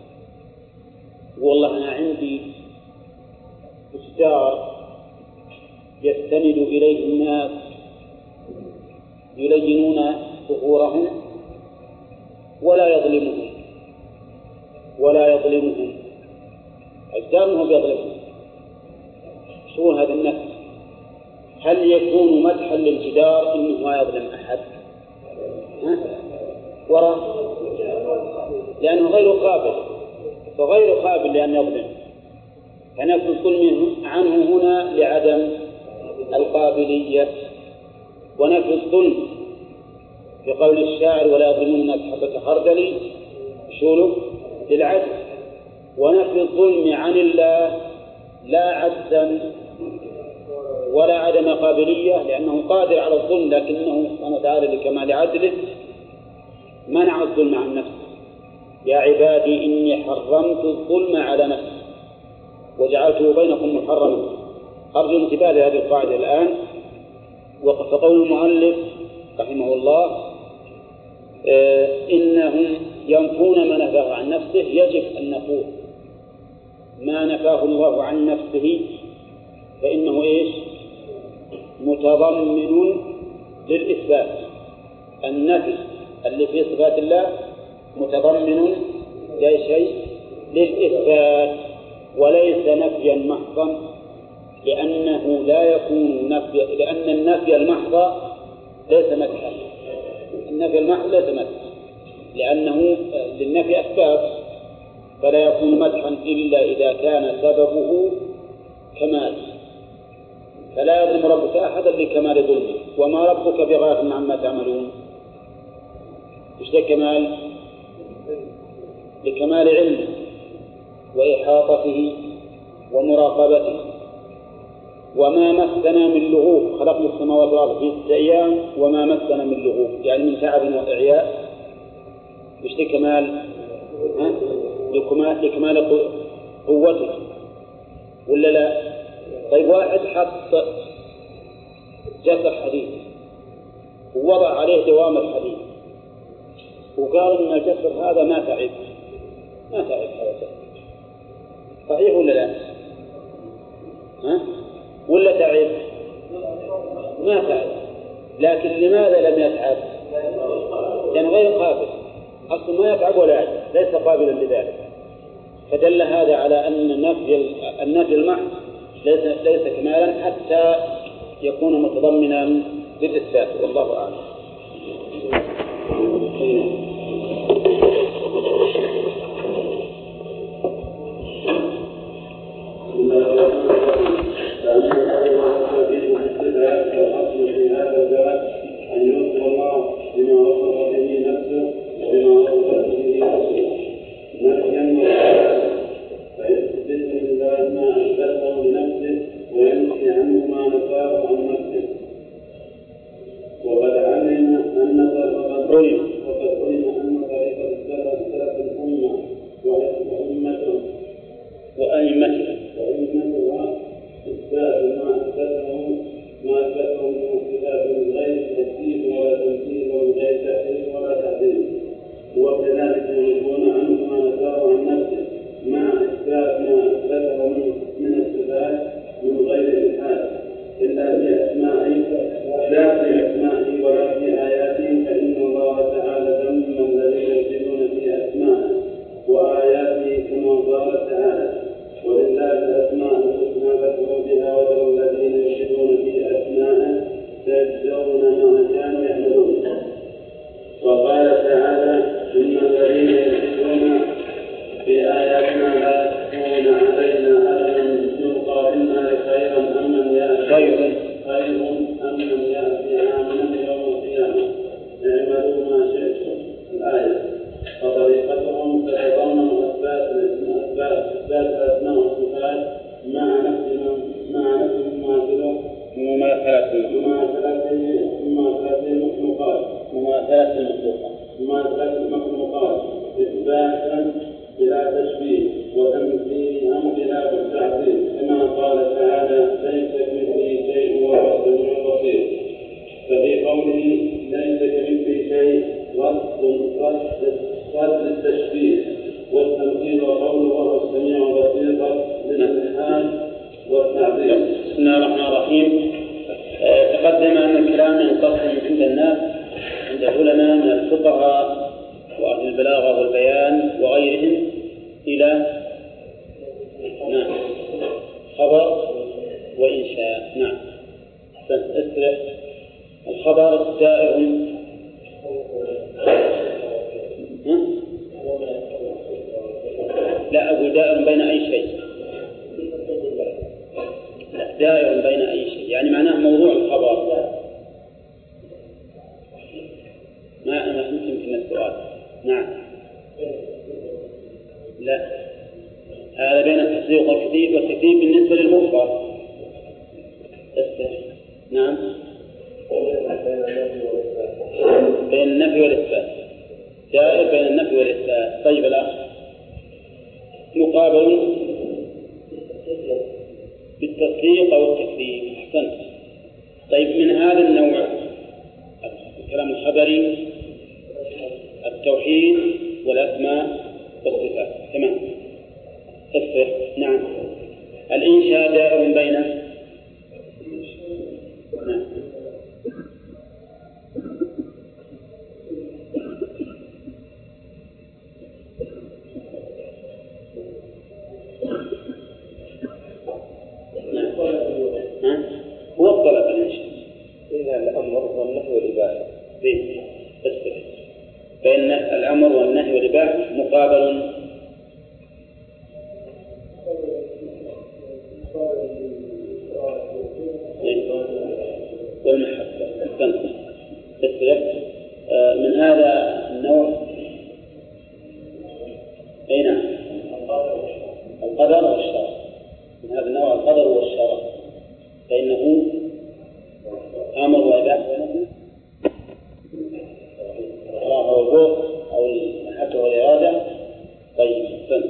والله أنا عندي أستاذ يستند إليه الناس يلينون ظهورهم ولا يظلمهم ولا يظلمهم أجدامهم يظلمهم. شو هذا النفس؟ هل يكون مدحا للجدار إنه ما يظلم أحد؟ ها؟ وراء لأنه غير قابل، فغير قابل لأن يظلم، فنفي الظلم عنه هنا لعدم القابلية، ونفي الظلم بقول الشاعر ولا يظلمون الناس حبة خردل شوله للعدل، ونفي الظلم عن الله لا عجزا ولا عدم قابلية، لأنه قادر على الظلم، لكنه سبحانه وتعالى لكمال عدله منع الظلم عن نفسه. يا عبادي إني حرمت الظلم على نفسي وجعلته بينكم محرما. أرجو انتباه لهذه القاعدة الآن. فقول المؤلف رحمه الله آه إنهم ينفون ما نفاه عن نفسه، يجب أن نقول ما نفاه الله عن نفسه فإنه إيش؟ متضمن للإثبات. النفي اللي في صفات الله متضمن لا شيء للإثبات وليس نفيا محضا، لأنه لا يكون نفي، لأن النفي المحض ليس مدحا. النفي المحض ليس مدحا لأنه للنفي أسباب، فلا يكون مدحا إلا إذا كان سببه كمال. فلا يظلم ربك أحدا لكمال ظلمه، وما ربك بغافل عما تعملون. إيش كمال؟ لكمال علمه وإحاطته ومراقبته. وما مسنا من لغوب، خلقنا السماوات والأرض في ستة أيام وما مسنا من لغوب، يعني من تعب وإعياء. إيش كمال؟ ها؟ لكمال قوته ولا لا؟ طيب واحد حط جسر حديد ووضع عليه دوام الحديد وقال إن الجسر هذا ما تعب، ما تعب هذا، صحيح ولا لا؟ ها؟ ولا تعب؟ ما تعب، لكن لماذا لم يتعب؟ لأنه غير قابل، أصلا ما يتعب ولا يعجز، ليس قابلا لذلك. فدل هذا على أن النفي النفي المحض ليس ليس كمالا حتى يكون متضمنا للإثبات، والله أعلم. أن يوصف الله بما وصف به نفسه وبما وصف به رسوله نفيا وإثباتا، فيثبت لله ما أثبته لنفسه وينفي عنه ما نفاه عن نفسه. وقد علم أن وقد علم الرحيم. تقدم أن الكلام ينقسم عند الناس عند العلماء من الفقهاء وأهل البلاغة والبيان وغيرهم إلى نعم خبر وإنشاء. نعم فاسترح. الخبر دائر لا أقول دائر بين أي شيء، لا دائر بين أي شيء يعني معناه موضوع الخبر. ما أنا فهمت يمكن السؤال. نعم لا هذا بين التصديق والتكذيب، والتكذيب بالنسبة للمخبر. نعم بين النفي والإثبات، دائر بين النفي والإثبات. طيب الأخ مقابل بالتصديق أو التكذيب. أحسنت. طيب من هذا النوع الكلام الخبري التوحيد والأسماء والصفات. تمام. تصفر. نعم. الإنشاء دائر بين نعم هو الطلب الإنشاء بين الأمر والنهي والإباحة. بين الأمر والنهي والإباحة مقابل والمحبة. من هذا النوع أين القدر والشرع. من هذا النوع القدر والشرع فإنه أمر وإباحة أو الروح أو المحبة والإرادة. طيب سنة.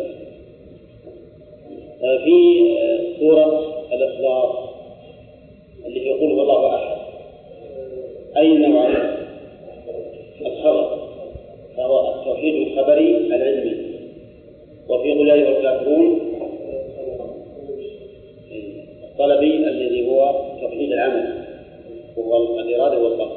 في سورة الإخلاص اللي يقول الله أحد أي نوع الخبر؟ فهو التوحيد الخبري العلمي. وفي قل يا أيها الكافرون الطلبي الذي هو توحيد العمل وهو الإرادة والقصد.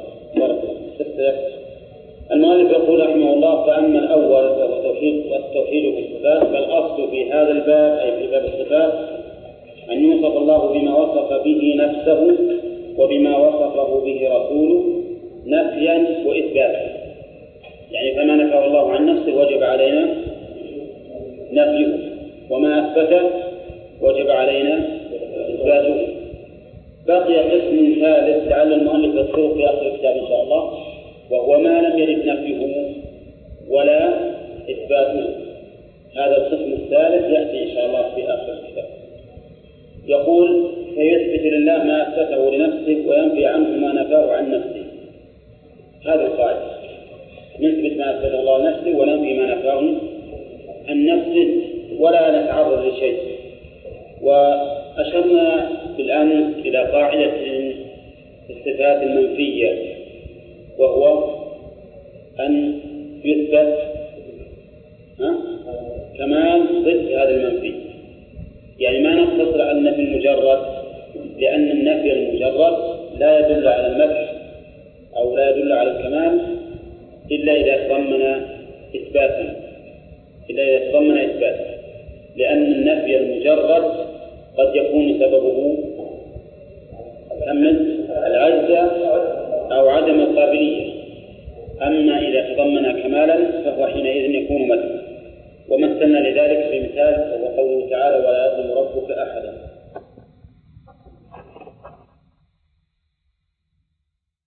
المؤلف يقول رحمه الله: فأما الأول فهو التوحيد والتوحيد في الصفات، فالأصل في هذا الباب أي في باب الصفات أن يوصف الله بما وصف به نفسه وبما وصفه به رسوله نفيا وإثباتا. يعني فما نفى الله عن نفسه وجب علينا نفيه، وما أثبته وجب علينا إثباته. بقي قسم ثالث لعل المؤلف يذكره في آخر الكتاب إن شاء الله، وهو ما لم يرد نفيه ولا إثباته. هذا القسم الثالث يأتي إن شاء الله في آخر الكتاب. يقول: فيثبت لله ما أثبته لنفسه وينفي عنه ما نفاه عن نفسه. هذا القاعدة: نثبت ما أثبته الله لنفسه وننفي ما نفاه عن نفسه ولا نتعرض لشيء. وأشرنا بالآن إلى قاعدة الصفات المنفية، وهو أن يثبت كمال ضد هذا المنفي. يعني ما نقتصر على النفي المجرد، لأن النفي المجرد لا يدل على المدح أو لا يدل على الكمال إلا إذا تضمن إثباتا إلا إذا تضمن إثباتا لأن النفي المجرد